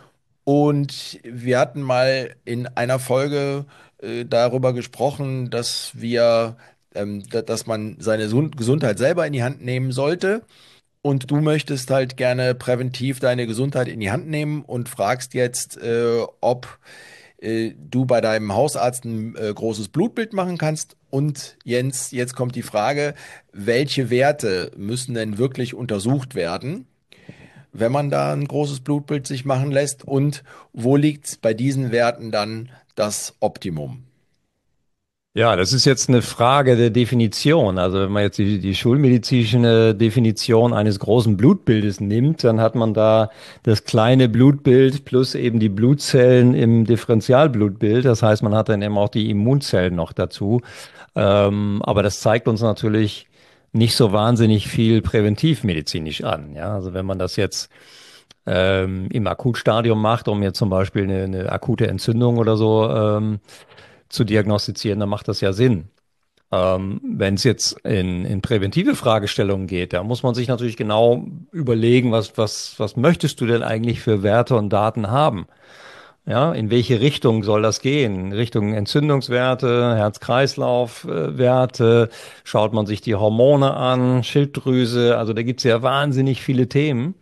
Speaker 2: Und wir hatten mal in einer Folge äh, darüber gesprochen, dass wir, ähm, da, dass man seine Gesund- Gesundheit selber in die Hand nehmen sollte. Und du möchtest halt gerne präventiv deine Gesundheit in die Hand nehmen und fragst jetzt, äh, ob äh, du bei deinem Hausarzt ein äh, großes Blutbild machen kannst. Und Jens, jetzt kommt die Frage, welche Werte müssen denn wirklich untersucht werden, wenn man da ein großes Blutbild sich machen lässt? Und wo liegt bei diesen Werten dann das Optimum?
Speaker 3: Ja, das ist jetzt eine Frage der Definition. Also wenn man jetzt die, die schulmedizinische Definition eines großen Blutbildes nimmt, dann hat man da das kleine Blutbild plus eben die Blutzellen im Differentialblutbild. Das heißt, man hat dann eben auch die Immunzellen noch dazu. Ähm, aber das zeigt uns natürlich nicht so wahnsinnig viel präventivmedizinisch an. Ja, also wenn man das jetzt ähm, im Akutstadium macht, um jetzt zum Beispiel eine, eine akute Entzündung oder so ähm, zu diagnostizieren, dann macht das ja Sinn. Ähm, wenn es jetzt in, in präventive Fragestellungen geht, da muss man sich natürlich genau überlegen, was, was, was möchtest du denn eigentlich für Werte und Daten haben? Ja, in welche Richtung soll das gehen? In Richtung Entzündungswerte, Herz-Kreislauf-Werte, schaut man sich die Hormone an, Schilddrüse, also da gibt es ja wahnsinnig viele Themen.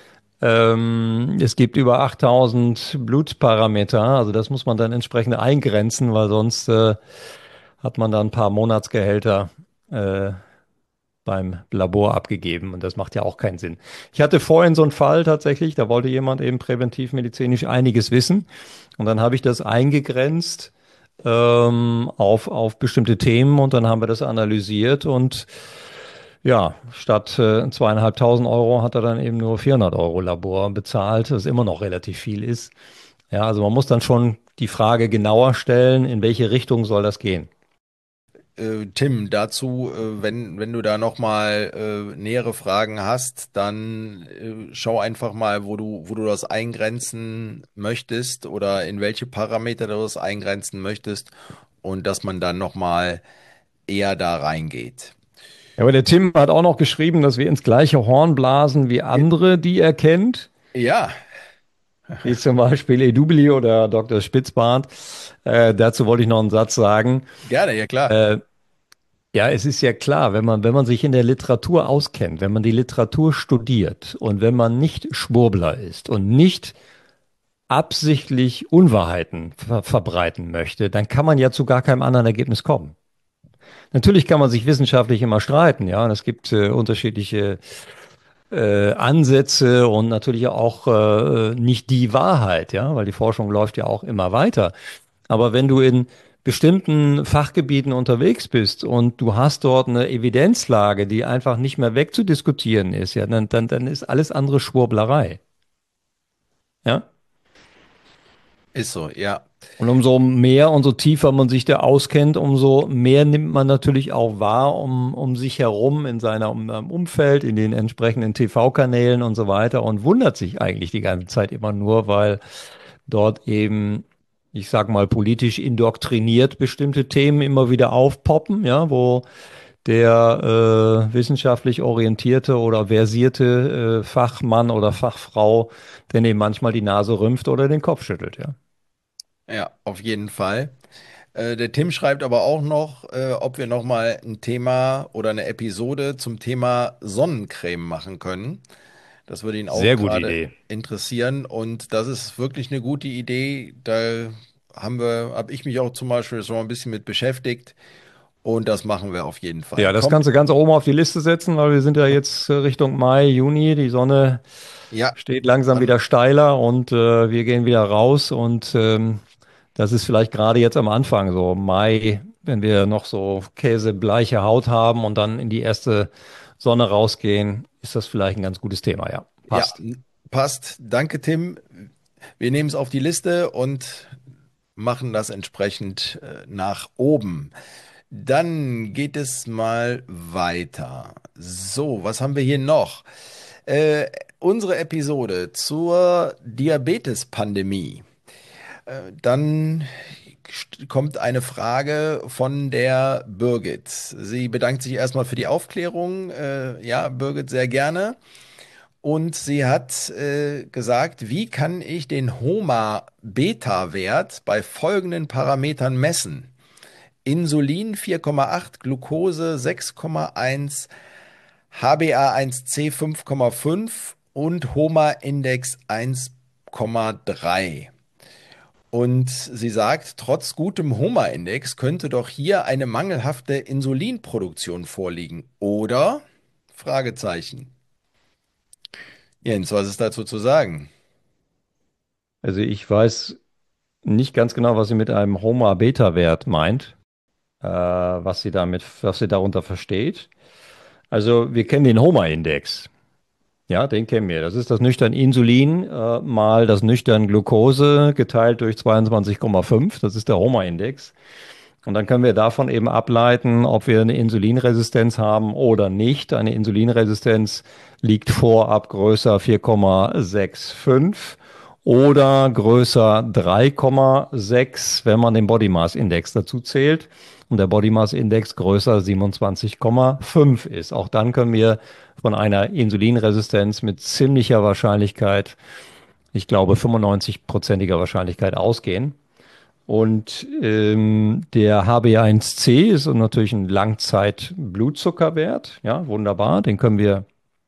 Speaker 3: Ähm, es gibt über achttausend Blutparameter, also das muss man dann entsprechend eingrenzen, weil sonst äh, hat man da ein paar Monatsgehälter äh, beim Labor abgegeben und das macht ja auch keinen Sinn. Ich hatte vorhin so einen Fall tatsächlich, da wollte jemand eben präventivmedizinisch einiges wissen und dann habe ich das eingegrenzt ähm, auf, auf bestimmte Themen und dann haben wir das analysiert und ja, statt äh, zweieinhalbtausend Euro hat er dann eben nur vierhundert Euro Labor bezahlt, das immer noch relativ viel ist. Ja, also man muss dann schon die Frage genauer stellen, in welche Richtung soll das gehen.
Speaker 2: Äh, Tim, dazu, äh, wenn, wenn du da nochmal äh, nähere Fragen hast, dann äh, schau einfach mal, wo du, wo du das eingrenzen möchtest oder in welche Parameter du das eingrenzen möchtest und dass man dann nochmal eher da reingeht.
Speaker 3: Ja, aber der Tim hat auch noch geschrieben, dass wir ins gleiche Horn blasen wie andere, die er kennt,
Speaker 2: Ja,
Speaker 3: wie zum Beispiel Edubili oder Doktor Spitzbart. Äh, dazu wollte ich noch einen Satz sagen.
Speaker 2: gerne, ja klar.
Speaker 3: Äh, ja, es ist ja klar, wenn man, wenn man sich in der Literatur auskennt, wenn man die Literatur studiert und wenn man nicht Schwurbler ist und nicht absichtlich Unwahrheiten ver verbreiten möchte, dann kann man ja zu gar keinem anderen Ergebnis kommen. Natürlich kann man sich wissenschaftlich immer streiten, ja, und es gibt äh, unterschiedliche äh, Ansätze und natürlich auch äh, nicht die Wahrheit, ja, weil die Forschung läuft ja auch immer weiter. Aber wenn du in bestimmten Fachgebieten unterwegs bist und du hast dort eine Evidenzlage, die einfach nicht mehr wegzudiskutieren ist, ja, dann, dann, dann ist alles andere Schwurblerei. Ja?
Speaker 2: Ist so, ja.
Speaker 3: Und umso mehr, umso tiefer man sich da auskennt, umso mehr nimmt man natürlich auch wahr um, um sich herum in seiner um, Umfeld, in den entsprechenden T V-Kanälen und so weiter und wundert sich eigentlich die ganze Zeit immer nur, weil dort eben, ich sag mal, politisch indoktriniert bestimmte Themen immer wieder aufpoppen, ja, wo der äh, wissenschaftlich orientierte oder versierte äh, Fachmann oder Fachfrau denn eben manchmal die Nase rümpft oder den Kopf schüttelt, ja.
Speaker 2: Ja, auf jeden Fall. Äh, der Tim schreibt aber auch noch, äh, ob wir nochmal ein Thema oder eine Episode zum Thema Sonnencreme machen können. Das würde ihn auch
Speaker 3: Sehr gute
Speaker 2: gerade
Speaker 3: Idee.
Speaker 2: interessieren und das ist wirklich eine gute Idee. Da haben wir, habe ich mich auch zum Beispiel schon mal ein bisschen mit beschäftigt und das machen wir auf jeden Fall.
Speaker 3: Ja, das
Speaker 2: Kommt,
Speaker 3: kannst du ganz oben auf die Liste setzen, weil wir sind ja jetzt äh, Richtung Mai, Juni. Die Sonne
Speaker 2: ja,
Speaker 3: steht langsam
Speaker 2: dann,
Speaker 3: wieder steiler und äh, wir gehen wieder raus. Und ähm, das ist vielleicht gerade jetzt am Anfang so. Mai, wenn wir noch so käsebleiche Haut haben und dann in die erste Sonne rausgehen, ist das vielleicht ein ganz gutes Thema, ja.
Speaker 2: Ja,
Speaker 3: Passt.
Speaker 2: passt. Danke, Tim. Wir nehmen es auf die Liste und machen das entsprechend äh, nach oben. Dann geht es mal weiter. So, was haben wir hier noch? Äh, unsere Episode zur Diabetes-Pandemie. Äh, dann st- kommt eine Frage von der Birgit. Sie bedankt sich erstmal für die Aufklärung. Äh, ja, Birgit, sehr gerne. Und sie hat äh, gesagt, wie kann ich den HOMA-Beta-Wert bei folgenden Parametern messen? Insulin vier Komma acht, Glucose sechs Komma eins, H b A eins C fünf Komma fünf und HOMA-Index eins Komma drei. Und sie sagt, trotz gutem HOMA-Index könnte doch hier eine mangelhafte Insulinproduktion vorliegen, oder? Fragezeichen. Jens, was ist dazu zu sagen?
Speaker 3: Also ich weiß nicht ganz genau, was sie mit einem HOMA-Beta-Wert meint, äh, was sie damit, was sie darunter versteht. Also wir kennen den HOMA-Index. Ja, den kennen wir. Das ist das nüchtern Insulin äh, mal das nüchtern Glucose geteilt durch zweiundzwanzig Komma fünf. Das ist der HOMA-Index. Und dann können wir davon eben ableiten, ob wir eine Insulinresistenz haben oder nicht. Eine Insulinresistenz liegt vor ab größer vier Komma fünfundsechzig oder größer drei Komma sechs, wenn man den Body Mass Index dazu zählt. Und der Body Mass Index größer siebenundzwanzig Komma fünf ist. Auch dann können wir von einer Insulinresistenz mit ziemlicher Wahrscheinlichkeit, ich glaube fünfundneunzig-prozentiger Wahrscheinlichkeit ausgehen. Und ähm, der H b A eins C ist natürlich ein Langzeit-Blutzuckerwert. Ja, wunderbar. Den können wir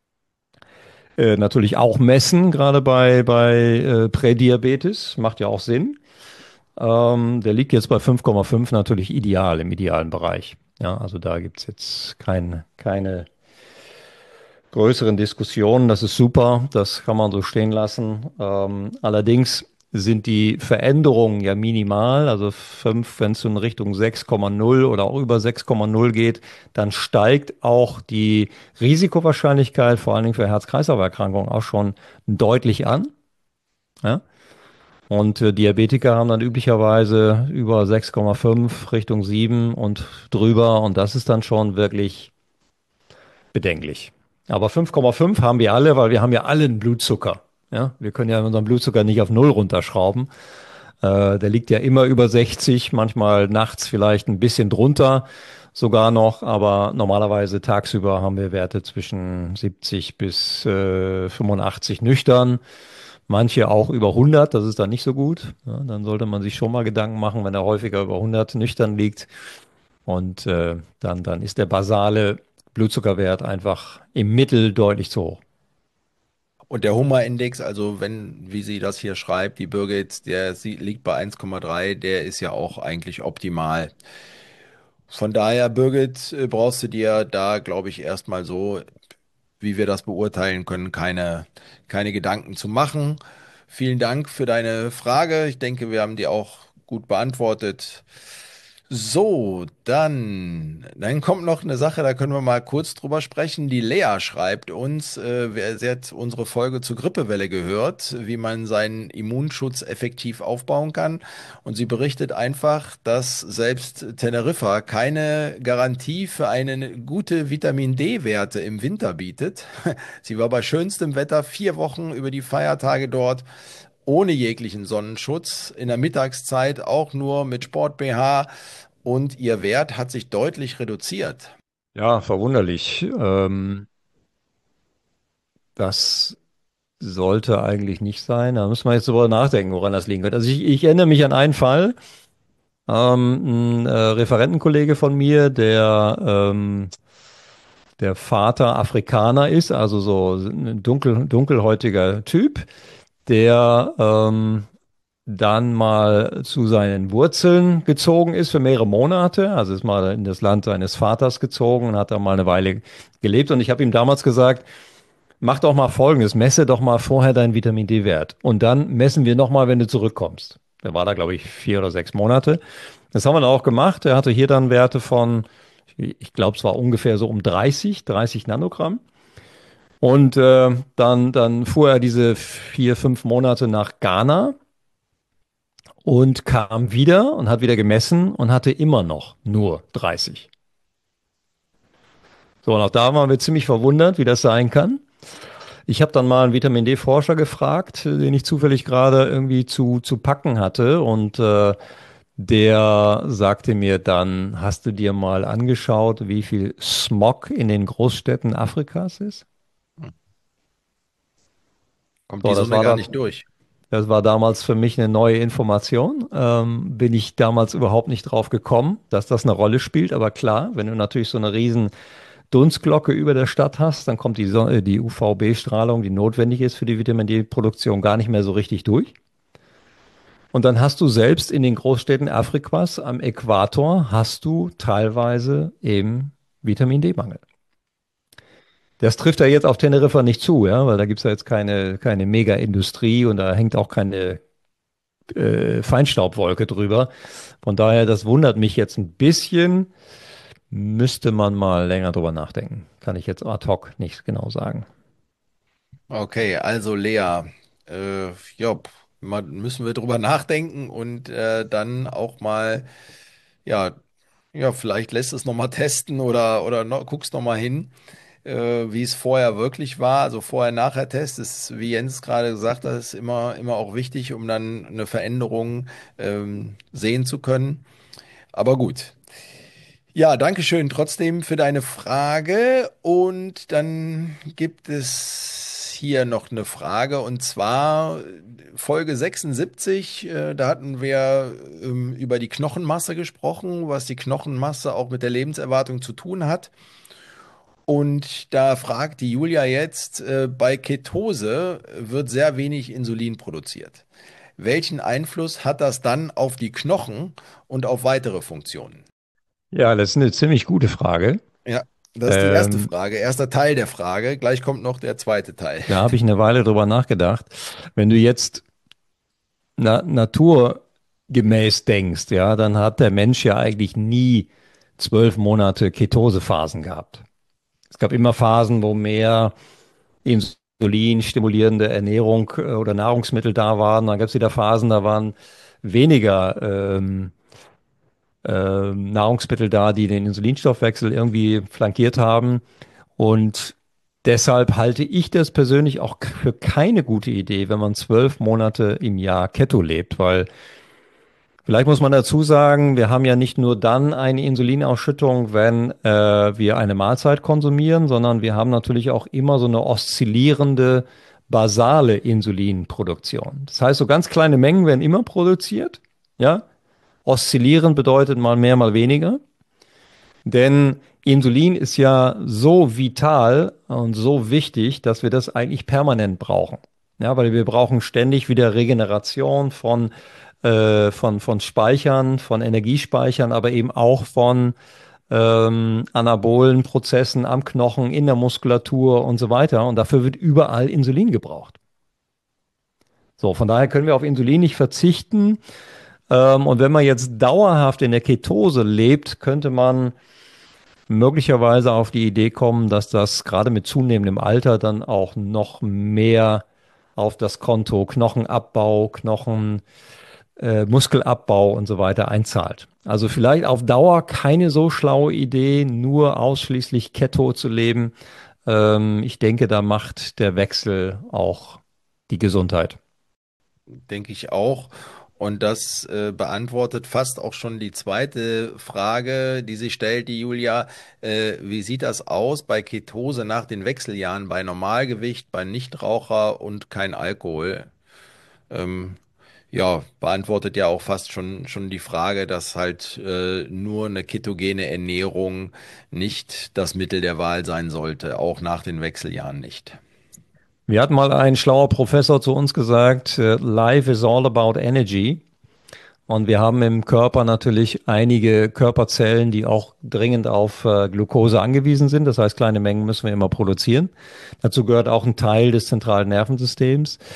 Speaker 3: äh, natürlich auch messen, gerade bei, bei äh, Prädiabetes. Macht ja auch Sinn. Ähm, der liegt jetzt bei fünf Komma fünf, natürlich ideal, im idealen Bereich. Ja, also da gibt es jetzt kein, keine größeren Diskussionen. Das ist super, das kann man so stehen lassen. Ähm, allerdings sind die Veränderungen ja minimal. Also fünf, wenn es in Richtung sechs Komma null oder auch über sechs Komma null geht, dann steigt auch die Risikowahrscheinlichkeit, vor allen Dingen für Herz-Kreislauf-Erkrankungen, auch schon deutlich an. Ja? Und äh, Diabetiker haben dann üblicherweise über sechs Komma fünf Richtung sieben und drüber. Und das ist dann schon wirklich bedenklich. Aber fünf Komma fünf haben wir alle, weil wir haben ja alle einen Blutzucker. Ja, wir können ja unseren Blutzucker nicht auf Null runterschrauben. Äh, der liegt ja immer über sechzig, manchmal nachts vielleicht ein bisschen drunter sogar noch, aber normalerweise tagsüber haben wir Werte zwischen siebzig bis äh, fünfundachtzig nüchtern. Manche auch über hundert, das ist dann nicht so gut. Ja, dann sollte man sich schon mal Gedanken machen, wenn er häufiger über hundert nüchtern liegt. Und äh, dann, dann ist der basale Blutzuckerwert einfach im Mittel deutlich zu hoch.
Speaker 2: Und der HOMA-Index, also wenn, wie sie das hier schreibt, die Birgit, der sie- liegt bei eins Komma drei, der ist ja auch eigentlich optimal. Von daher, Birgit, äh, brauchst du dir da, glaube ich, erstmal so, wie wir das beurteilen können, keine, keine Gedanken zu machen. Vielen Dank für deine Frage. Ich denke, wir haben die auch gut beantwortet. So, dann, dann kommt noch eine Sache, da können wir mal kurz drüber sprechen. Die Lea schreibt uns, äh, wer- sie hat unsere Folge zur Grippewelle gehört, wie man seinen Immunschutz effektiv aufbauen kann. Und sie berichtet einfach, dass selbst Teneriffa keine Garantie für eine gute Vitamin D-Werte im Winter bietet. Sie war bei schönstem Wetter vier Wochen über die Feiertage dort ohne jeglichen Sonnenschutz, in der Mittagszeit auch nur mit Sport-B H und ihr Wert hat sich deutlich reduziert.
Speaker 3: Ja, verwunderlich. Ähm, das sollte eigentlich nicht sein. Da muss man jetzt drüber nachdenken, woran das liegen wird. Also ich, ich erinnere mich an einen Fall. Ähm, ein äh, Referentenkollege von mir, der ähm, der Vater Afrikaner ist, also so ein dunkel, dunkelhäutiger Typ, der ähm, dann mal zu seinen Wurzeln gezogen ist für mehrere Monate. Also ist mal in das Land seines Vaters gezogen und hat da mal eine Weile gelebt. Und ich habe ihm damals gesagt, mach doch mal Folgendes, messe doch mal vorher deinen Vitamin D-Wert. Und dann messen wir nochmal, wenn du zurückkommst. Der war da, glaube ich, vier oder sechs Monate. Das haben wir dann auch gemacht. Er hatte hier dann Werte von, ich glaube, es war ungefähr so um dreißig, dreißig Nanogramm. Und äh, dann, dann fuhr er diese vier, fünf Monate nach Ghana und kam wieder und hat wieder gemessen und hatte immer noch nur dreißig. So, und auch da waren wir ziemlich verwundert, wie das sein kann. Ich habe dann mal einen Vitamin D-Forscher gefragt, den ich zufällig gerade irgendwie zu, zu packen hatte. Und äh, der sagte mir dann, hast du dir mal angeschaut, wie viel Smog in den Großstädten Afrikas ist?
Speaker 2: Kommt
Speaker 3: So,
Speaker 2: die
Speaker 3: das
Speaker 2: Sonne
Speaker 3: war
Speaker 2: gar
Speaker 3: dann,
Speaker 2: nicht durch.
Speaker 3: das war damals für mich eine neue Information. Ähm, bin ich damals überhaupt nicht drauf gekommen, dass das eine Rolle spielt. Aber klar, wenn du natürlich so eine riesen Dunstglocke über der Stadt hast, dann kommt die, Sonne, die U V B-Strahlung, die notwendig ist für die Vitamin D-Produktion, gar nicht mehr so richtig durch. Und dann hast du selbst in den Großstädten Afrikas am Äquator hast du teilweise eben Vitamin D-Mangel. Das trifft ja jetzt auf Teneriffa nicht zu, ja, weil da gibt es ja jetzt keine, keine Mega-Industrie und da hängt auch keine äh, Feinstaubwolke drüber. Von daher, das wundert mich jetzt ein bisschen. Müsste man mal länger drüber nachdenken. Kann ich jetzt ad hoc nicht genau sagen.
Speaker 2: Okay, also Lea, äh, ja, pf, mal müssen wir drüber nachdenken und äh, dann auch mal, ja, ja, vielleicht lässt es nochmal testen oder, oder noch, guckst nochmal hin, äh, wie es vorher wirklich war. Also Vorher-Nachher-Test ist, wie Jens gerade gesagt hat, ist immer, immer auch wichtig, um dann eine Veränderung ähm, sehen zu können. Aber gut. Ja, danke schön trotzdem für deine Frage. Und dann gibt es hier noch eine Frage und zwar Folge sechsundsiebzig. Äh, da hatten wir ähm, über die Knochenmasse gesprochen, was die Knochenmasse auch mit der Lebenserwartung zu tun hat. Und da fragt die Julia jetzt, äh, bei Ketose wird sehr wenig Insulin produziert. Welchen Einfluss hat das dann auf die Knochen und auf weitere Funktionen?
Speaker 3: Ja, das ist eine ziemlich gute Frage.
Speaker 2: Ja, das ist die erste
Speaker 3: Ähm,
Speaker 2: Frage, erster Teil der Frage. Gleich kommt noch der zweite Teil.
Speaker 3: Da habe ich eine Weile drüber nachgedacht. Wenn du jetzt na, naturgemäß denkst, ja, dann hat der Mensch ja eigentlich nie zwölf Monate Ketosephasen gehabt. Es gab immer Phasen, wo mehr Insulin stimulierende Ernährung äh, oder Nahrungsmittel da waren. Dann gab es wieder Phasen, da waren weniger ähm, ähm, Nahrungsmittel da, die den Insulinstoffwechsel irgendwie flankiert haben. Und deshalb halte ich das persönlich auch k- für keine gute Idee, wenn man zwölf Monate im Jahr Keto lebt, weil vielleicht muss man dazu sagen, wir haben ja nicht nur dann eine Insulinausschüttung, wenn äh, wir eine Mahlzeit konsumieren, sondern wir haben natürlich auch immer so eine oszillierende basale Insulinproduktion. Das heißt, so ganz kleine Mengen werden immer produziert, ja. Oszillieren bedeutet mal mehr, mal weniger. Denn Insulin ist ja so vital und so wichtig, dass wir das eigentlich permanent brauchen. Ja, weil wir brauchen ständig wieder Regeneration von, äh, von, von Speichern, von Energiespeichern, aber eben auch von ähm, anabolen Prozessen am Knochen, in der Muskulatur und so weiter. Und dafür wird überall Insulin gebraucht. So, von daher können wir auf Insulin nicht verzichten. Ähm, und wenn man jetzt dauerhaft in der Ketose lebt, könnte man möglicherweise auf die Idee kommen, dass das gerade mit zunehmendem Alter dann auch noch mehr auf das Konto Knochenabbau, Knochen, äh, Muskelabbau und so weiter einzahlt. Also vielleicht auf Dauer keine so schlaue Idee, nur ausschließlich Keto zu leben. Ähm, ich denke, da macht der Wechsel auch die Gesundheit.
Speaker 2: Denke ich auch. Und das äh, beantwortet fast auch schon die zweite Frage, die sich stellt, die Julia. Äh, wie sieht das aus bei Ketose nach den Wechseljahren, bei Normalgewicht, bei Nichtraucher und kein Alkohol? Ähm, ja, beantwortet ja auch fast schon, schon die Frage, dass halt äh, nur eine ketogene Ernährung nicht das Mittel der Wahl sein sollte, auch nach den Wechseljahren nicht.
Speaker 3: Wir hatten mal ein schlauer Professor zu uns gesagt, äh, Life is all about energy. Und wir haben im Körper natürlich einige Körperzellen, die auch dringend auf äh, Glucose angewiesen sind. Das heißt, kleine Mengen müssen wir immer produzieren. Dazu gehört auch ein Teil des zentralen Nervensystems.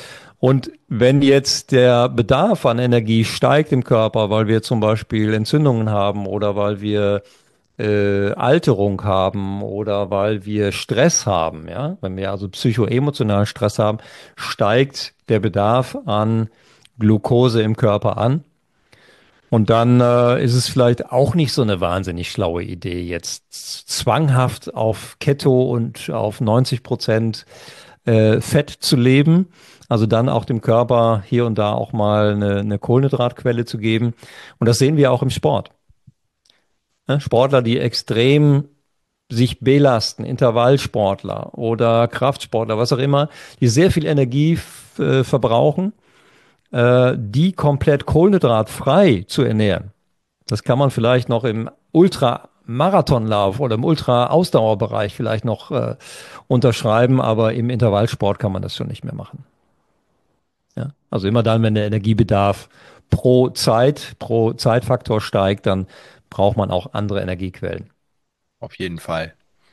Speaker 3: Und wenn jetzt der Bedarf an Energie steigt im Körper, weil wir zum Beispiel Entzündungen haben oder weil wir äh, Alterung haben oder weil wir Stress haben, ja, wenn wir also psychoemotionalen Stress haben, steigt der Bedarf an Glucose im Körper an. Und dann äh, ist es vielleicht auch nicht so eine wahnsinnig schlaue Idee, jetzt zwanghaft auf Keto und auf neunzig Prozent äh, Fett zu leben. Also dann auch dem Körper hier und da auch mal eine, eine Kohlenhydratquelle zu geben. Und das sehen wir auch im Sport. Ja, Sportler, die extrem sich belasten, Intervallsportler oder Kraftsportler, was auch immer, die sehr viel Energie f- äh, verbrauchen, äh, die komplett kohlenhydratfrei zu ernähren. Das kann man vielleicht noch im Ultramarathonlauf oder im Ultra-Ausdauerbereich vielleicht noch äh, unterschreiben, aber im Intervallsport kann man das schon nicht mehr machen. Ja? Also immer dann, wenn der Energiebedarf pro Zeit, pro Zeitfaktor steigt, dann braucht man auch andere Energiequellen.
Speaker 2: Auf jeden Fall.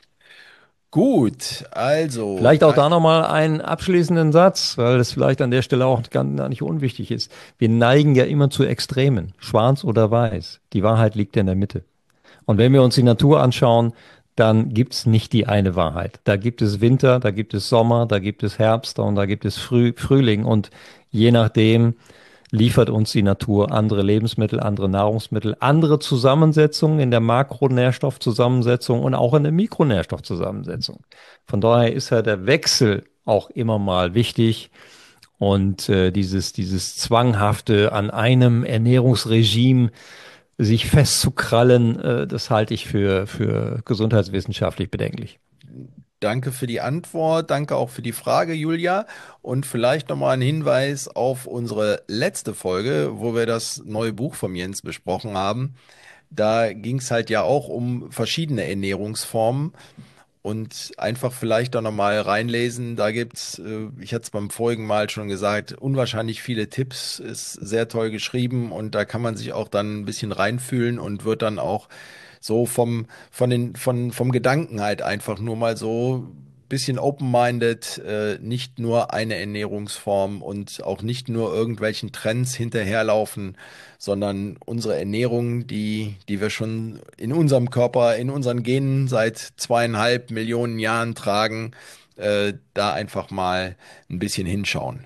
Speaker 2: Gut, also.
Speaker 3: Vielleicht auch da nochmal einen abschließenden Satz, weil das vielleicht an der Stelle auch gar nicht unwichtig ist. Wir neigen ja immer zu Extremen, schwarz oder weiß. Die Wahrheit liegt in der Mitte. Und wenn wir uns die Natur anschauen, dann gibt es nicht die eine Wahrheit. Da gibt es Winter, da gibt es Sommer, da gibt es Herbst und da gibt es Früh, Frühling. Und je nachdem liefert uns die Natur andere Lebensmittel, andere Nahrungsmittel, andere Zusammensetzungen in der Makronährstoffzusammensetzung und auch in der Mikronährstoffzusammensetzung. Von daher ist ja der Wechsel auch immer mal wichtig. Und äh, dieses, dieses Zwanghafte an einem Ernährungsregime sich festzukrallen, äh, das halte ich für, für gesundheitswissenschaftlich bedenklich.
Speaker 2: Danke für die Antwort, danke auch für die Frage, Julia. Und vielleicht nochmal ein Hinweis auf unsere letzte Folge, wo wir das neue Buch von Jens besprochen haben. Da ging es halt ja auch um verschiedene Ernährungsformen. Und einfach vielleicht auch nochmal reinlesen. Da gibt's, äh, ich hatte es beim vorigen Mal schon gesagt, unwahrscheinlich viele Tipps, ist sehr toll geschrieben und da kann man sich auch dann ein bisschen reinfühlen und wird dann auch so vom, von den, von, vom Gedanken halt einfach nur mal so ein bisschen open-minded, äh, nicht nur eine Ernährungsform und auch nicht nur irgendwelchen Trends hinterherlaufen, sondern unsere Ernährung, die, die wir schon in unserem Körper, in unseren Genen seit zweieinhalb Millionen Jahren tragen, äh, da einfach mal ein bisschen hinschauen.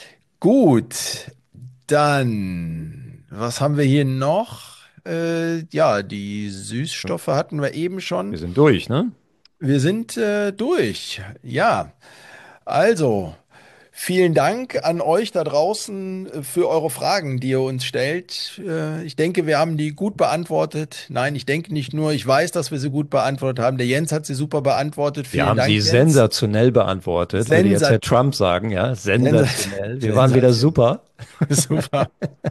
Speaker 2: Gut, dann, was haben wir hier noch? Äh, ja, die Süßstoffe hatten wir eben schon.
Speaker 3: Wir sind durch, ne?
Speaker 2: Wir sind äh, durch. Ja, also vielen Dank an euch da draußen für eure Fragen, die ihr uns stellt. Äh, ich denke, wir haben die gut beantwortet. Nein, ich denke nicht nur, ich weiß, dass wir sie gut beantwortet haben. Der Jens hat sie super beantwortet. Vielen
Speaker 3: Wir haben
Speaker 2: Dank,
Speaker 3: sie
Speaker 2: Jens.
Speaker 3: sensationell beantwortet, würde jetzt
Speaker 2: Sensa-
Speaker 3: Herr Trump sagen, ja, sensationell. Wir waren
Speaker 2: Sensation.
Speaker 3: wieder super.
Speaker 2: Super.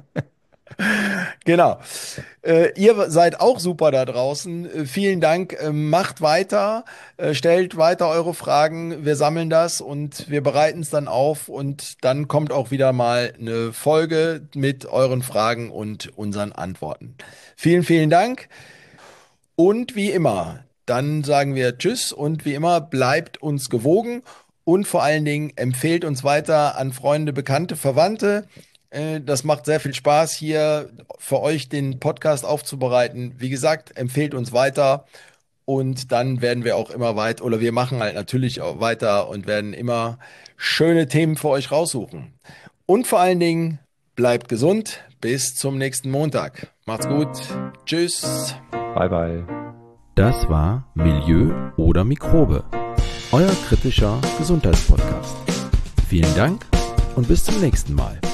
Speaker 2: Genau. Äh, ihr seid auch super da draußen. Äh, vielen Dank. Äh, macht weiter. Äh, stellt weiter eure Fragen. Wir sammeln das und wir bereiten es dann auf. Und dann kommt auch wieder mal eine Folge mit euren Fragen und unseren Antworten. Vielen, vielen Dank. Und wie immer, dann sagen wir Tschüss und wie immer bleibt uns gewogen und vor allen Dingen empfehlt uns weiter an Freunde, Bekannte, Verwandte. Äh, Das macht sehr viel Spaß, hier für euch den Podcast aufzubereiten. Wie gesagt, empfehlt uns weiter und dann werden wir auch immer weiter, oder wir machen halt natürlich auch weiter und werden immer schöne Themen für euch raussuchen. Und vor allen Dingen, bleibt gesund. Bis zum nächsten Montag. Macht's gut. Tschüss.
Speaker 3: Bye, bye.
Speaker 1: Das war Milieu oder Mikrobe, euer kritischer Gesundheitspodcast. Vielen Dank und bis zum nächsten Mal.